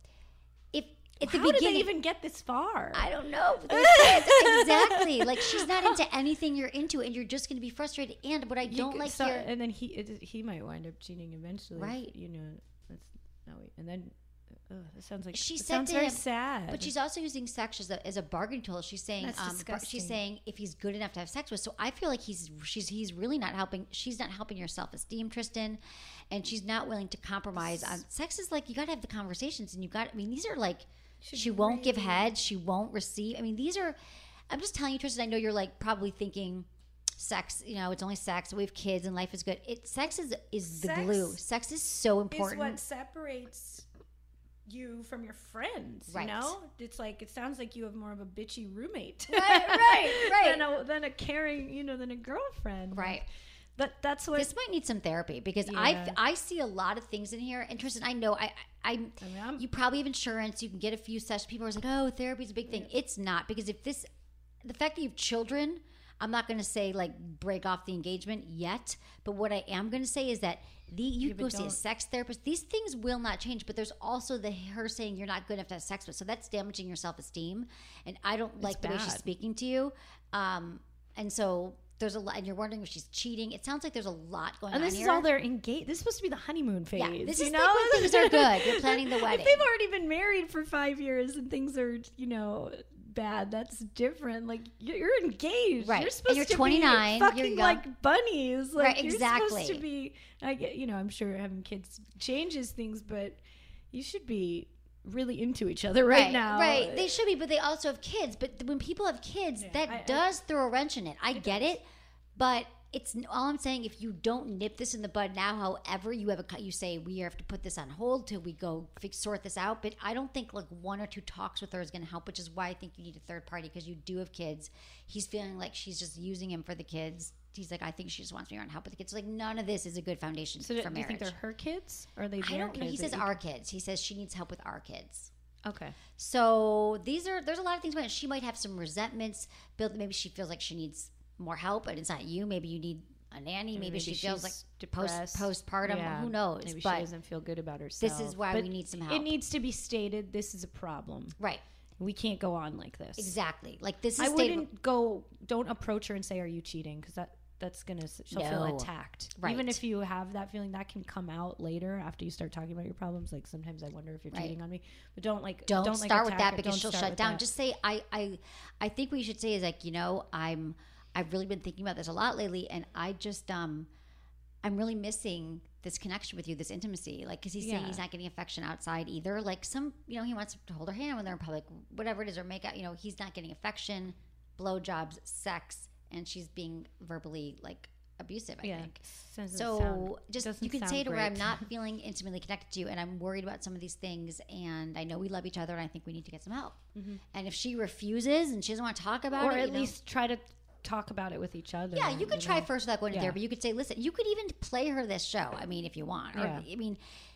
if at the how beginning, did they even get this far? I don't know. They're kids. Exactly. Like she's not into anything you're into, and you're just going to be frustrated. And what I You don't could- like so, here, and then he it, he might wind up cheating eventually. Right. You know, that's no wait. And then ugh, that sounds like she it said sounds to very him, sad. but she's also using sex as a, as a bargaining tool. She's saying, That's um, bar- disgusting. she's saying if he's good enough to have sex with. So I feel like he's she's he's really not helping. She's not helping your self esteem, Tristan, and she's not willing to compromise on sex. Is like you got to have the conversations, and you got. I mean, these are like Should she won't give really- head, she won't receive. I mean, these are. I'm just telling you, Tristan. I know you're like probably thinking. Sex, you know, it's only sex. We have kids, and life is good. It sex is is the Sex glue. Sex is so is important. what separates you from your friends. Right. You know, it's like it sounds like you have more of a bitchy roommate, Right, right, right. than a than a caring, you know, than a girlfriend. Right. But that's what This might need some therapy because I Yeah. I see a lot of things in here. And Tristan, I know I I, I mean, I'm- you probably have insurance. You can get a few sessions. People are like, oh, therapy is a big thing. It's not because if this, the fact that you have children, I'm not going to say like break off the engagement yet. But what I am going to say is that the you Yeah, go but see a don't- sex therapist. These things will not change. But there's also the her saying you're not good enough to have sex with. So that's damaging your self esteem. And I don't like the way she's bad. speaking to you. Um, and so. There's a lot, and you're wondering if she's cheating. It sounds like there's a lot going and on this here. is all they're engaged. This is supposed to be the honeymoon phase. Yeah, this you is know? like when things are good. You're planning the wedding. If they've already been married for five years and things are, you know, bad, that's different. Like you're you're engaged, Right. You're And supposed you're to twenty-nine, be you're fucking young. like bunnies. Like Right, you're exactly. supposed to be. I get, you know, I'm sure having kids changes things, but you should be really into each other right, now. Right. They should be, but they also have kids. But when people have kids, that I- I- does throw a wrench in it. I get it, but it's all I'm saying. If you don't nip this in the bud now, however, you have a you say we have to put this on hold till we go fix, sort this out. But I don't think like one or two talks with her is going to help, which is why I think you need a third party because you do have kids. He's feeling like she's just using him for the kids. He's like, I think she just wants me around to help with the kids. Like none of this is a good foundation So for do, do marriage. you think they're her kids or are they I their don't know. He kids says that you our kids. He says she needs help with our kids. can- Okay. So these are there's a lot of things going on. She might have some resentments built. Maybe she feels like she needs more help, and it's not you. Maybe you need a nanny. Maybe, Maybe she feels she's like post depressed. postpartum. Yeah. Who knows? Maybe but she doesn't feel good about herself. this is why But we need some It help. needs to be stated. This is a problem. right, We can't go on like this. exactly. Like this is I state- wouldn't go. Don't approach her and say, "Are you cheating?" Because that that's gonna she'll No. feel attacked. Right. Even if you have that feeling, that can come out later after you start talking about your problems. Like sometimes I wonder if you're Right. cheating on me, but don't like Don't, like, start with attack that her. because Don't she'll start shut with down. that. Just say I I I think what you should say is like you know I'm I've really been thinking about this a lot lately, and I just um I'm really missing this connection with you, this intimacy. Like, because he's saying Yeah. he's not getting affection outside either. Like some, you know, he wants to hold her hand when they're in public, whatever it is, or make out. You know, he's not getting affection, blowjobs, sex, and she's being verbally like abusive. I yeah. think. Doesn't So sound- just doesn't you can sound say to her, I'm great. not feeling intimately connected to you, and I'm worried about some of these things, and I know we love each other, and I think we need to get some help. And if she refuses and she doesn't want to talk about or it, at you know- least try to talk about it with each other. yeah, you could try know? first without going to Yeah. therapy. You could say, listen, you could even play her this show. I mean, if you want. Or, Yeah. I mean,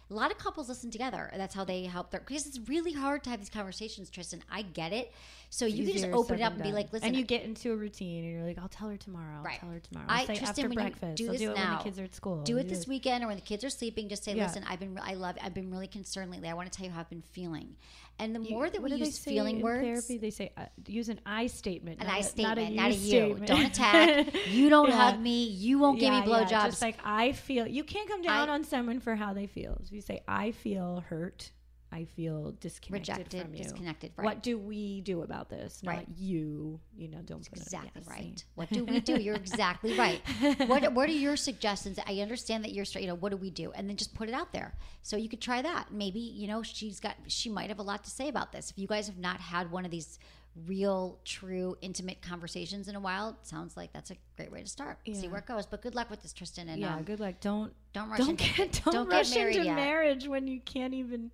A lot of couples listen together. That's how they help their, because it's really hard to have these conversations, Tristan. I get it. So you can just open it up and be like, listen. And you get into a routine and you're like, I'll tell her tomorrow. I'll right. tell her tomorrow. I'll I, say Tristan, after when breakfast. you do I'll this do it now. when the kids are at school. Do I'll it do this it. weekend or when the kids are sleeping. Just say, Yeah. listen, I've been, I love, I've been really concerned lately. I want to tell you how I've been feeling. And the You- more that what we do they use say feeling in words, therapy, they say uh, use an I statement, an not I a, statement, not a, not a you you. statement. Don't attack. You don't Yeah. hug me. You won't yeah, give me yeah, blowjobs. Just like I feel, you can't come down I- on someone for how they feel. So you say, I feel hurt. I feel disconnected Rejected, from you. disconnected, right. What do we do about this? Not Right. you. You know, don't put Exactly it, yeah, right. see. What do we do? You're exactly right. What What are your suggestions? I understand that you're straight. You know, what do we do? And then just put it out there. So you could try that. Maybe, you know, she's got. She might have a lot to say about this. If you guys have not had one of these real, true, intimate conversations in a while, it sounds like that's a great way to start. See Yeah. where it goes. But good luck with this, Tristan. And Yeah, um, good luck. Don't don't rush don't into get don't, don't rush get married into yet. marriage when you can't even,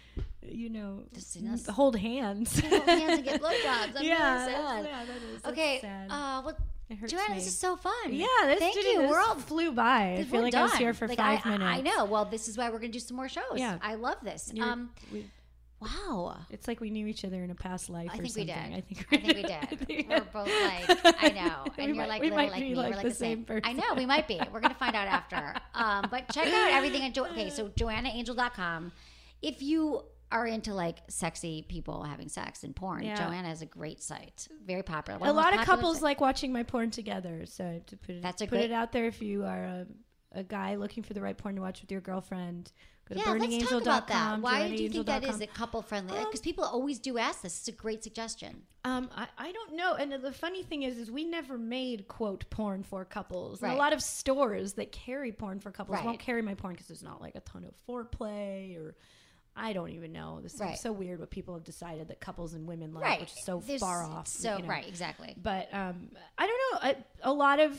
you know, Just, you know, s- hold hands. Hold hands and get blowjobs. I'm yeah, really sad. that's- yeah, that is. That's Okay. sad. Uh, well, It hurts Joanna, me. this is so fun. Yeah, this Thank did, you. This We're all flew by. I We're feel like I was done. here for Like, five I, minutes. I know. Well, this is why we're going to do some more shows. Yeah. I love this. You're- Um, we- wow. It's like we knew each other in a past life. I or think we did. something. I think I think we did. We're both like, I know. And We you're might- like we little might like be me. like We're like the the same. same person. I know. We might be. We're going to find out after. Um, but check out everything at jo- okay. So joanna angel dot com. If you are into like sexy people having sex and porn, Yeah. Joanna is a great site. Very popular. One A the most lot of popular couples sites. like watching my porn together. So I have to put it, That's a put great- it out there if you are a, a guy looking for the right porn to watch with your girlfriend. Go to Yeah, burning let's angel talk about dot com. that. Why joanna do you think angel dot that com. is it couple friendly? Um, Because people always do ask this. It's a great suggestion. Um, I, I don't know. And the funny thing is, is we never made quote porn for couples. And Right. a lot of stores that carry porn for couples Right. won't carry my porn because there's not like a ton of foreplay or I don't even know. This Right. is so weird what people have decided that couples and women like, Right. which is so There's- far off. So you know. right, exactly. But um, I don't know. I, a lot of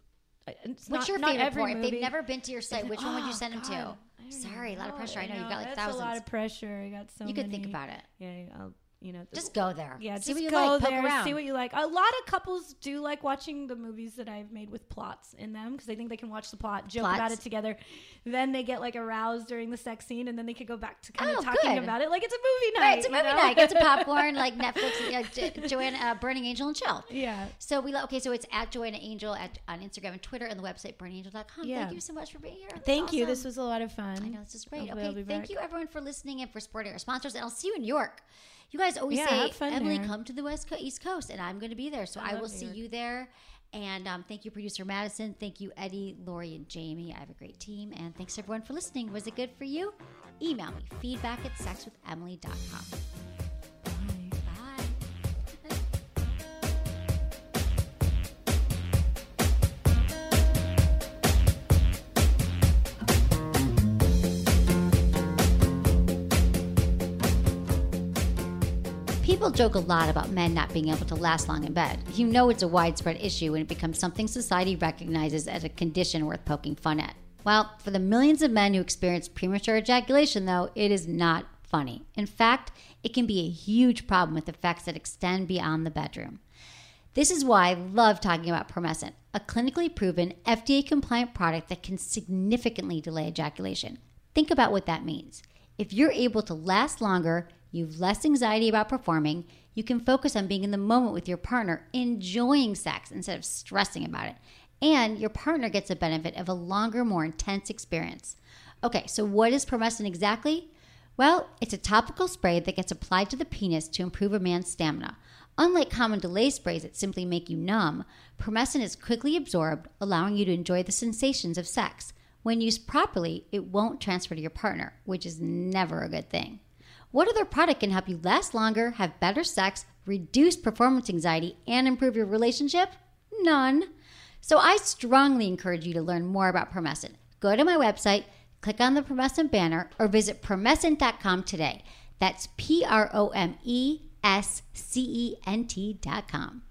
it's What's not, your not favorite every porn? If movie. they've never been to your site, If- which one would you oh, send them God. to? I don't Sorry, a even lot of know. pressure. I know you've got like that's thousands. a lot of pressure. I got so You many. could think about it. Yeah, I'll, you know, Just go there. Yeah, See just what you go like. Poke there, around. see what you like. A lot of couples do like watching the movies that I've made with plots in them because they think they can watch the plot, joke Plots? about it together. Then they get like aroused during the sex scene, and then they could go back to kind Oh, of talking good. about it like it's a movie night. Right, it's a you movie know? night. Get some popcorn, like Netflix. Uh, Jo- Joanna, uh, Burning Angel, and chill. Yeah. So we lo- okay. So it's at Joanna Angel at on Instagram and Twitter, and the website burning angel dot com. Yeah. Thank you so much for being here. That's Thank you. awesome. This was a lot of fun. I know this is great. Hopefully I'll Okay, be thank back. you everyone for listening and for supporting our sponsors. And I'll see you in New York. You guys always Yeah, say, have fun Emily, there. come to the West Coast, East Coast, and I'm going to be there. So I I, love will New see York. you there. And um, thank you, producer Madison. Thank you, Eddie, Lori, and Jamie. I have a great team. And thanks everyone for listening. Was it good for you? Email me feedback at sex with emily dot com. Bye. People joke a lot about men not being able to last long in bed. You know it's a widespread issue when it becomes something society recognizes as a condition worth poking fun at. Well, for the millions of men who experience premature ejaculation, though, it is not funny. In fact, it can be a huge problem with effects that extend beyond the bedroom. This is why I love talking about Promescent, a clinically proven, F D A-compliant product that can significantly delay ejaculation. Think about what that means. If you're able to last longer, you've less anxiety about performing, you can focus on being in the moment with your partner, enjoying sex instead of stressing about it. And your partner gets the benefit of a longer, more intense experience. Okay, so what is Promescent exactly? Well, it's a topical spray that gets applied to the penis to improve a man's stamina. Unlike common delay sprays that simply make you numb, Promescent is quickly absorbed, allowing you to enjoy the sensations of sex. When used properly, it won't transfer to your partner, which is never a good thing. What other product can help you last longer, have better sex, reduce performance anxiety, and improve your relationship? None. So I strongly encourage you to learn more about Promescent. Go to my website, click on the Promescent banner, or visit promescent dot com today. That's P R O M E S C E N T dot com.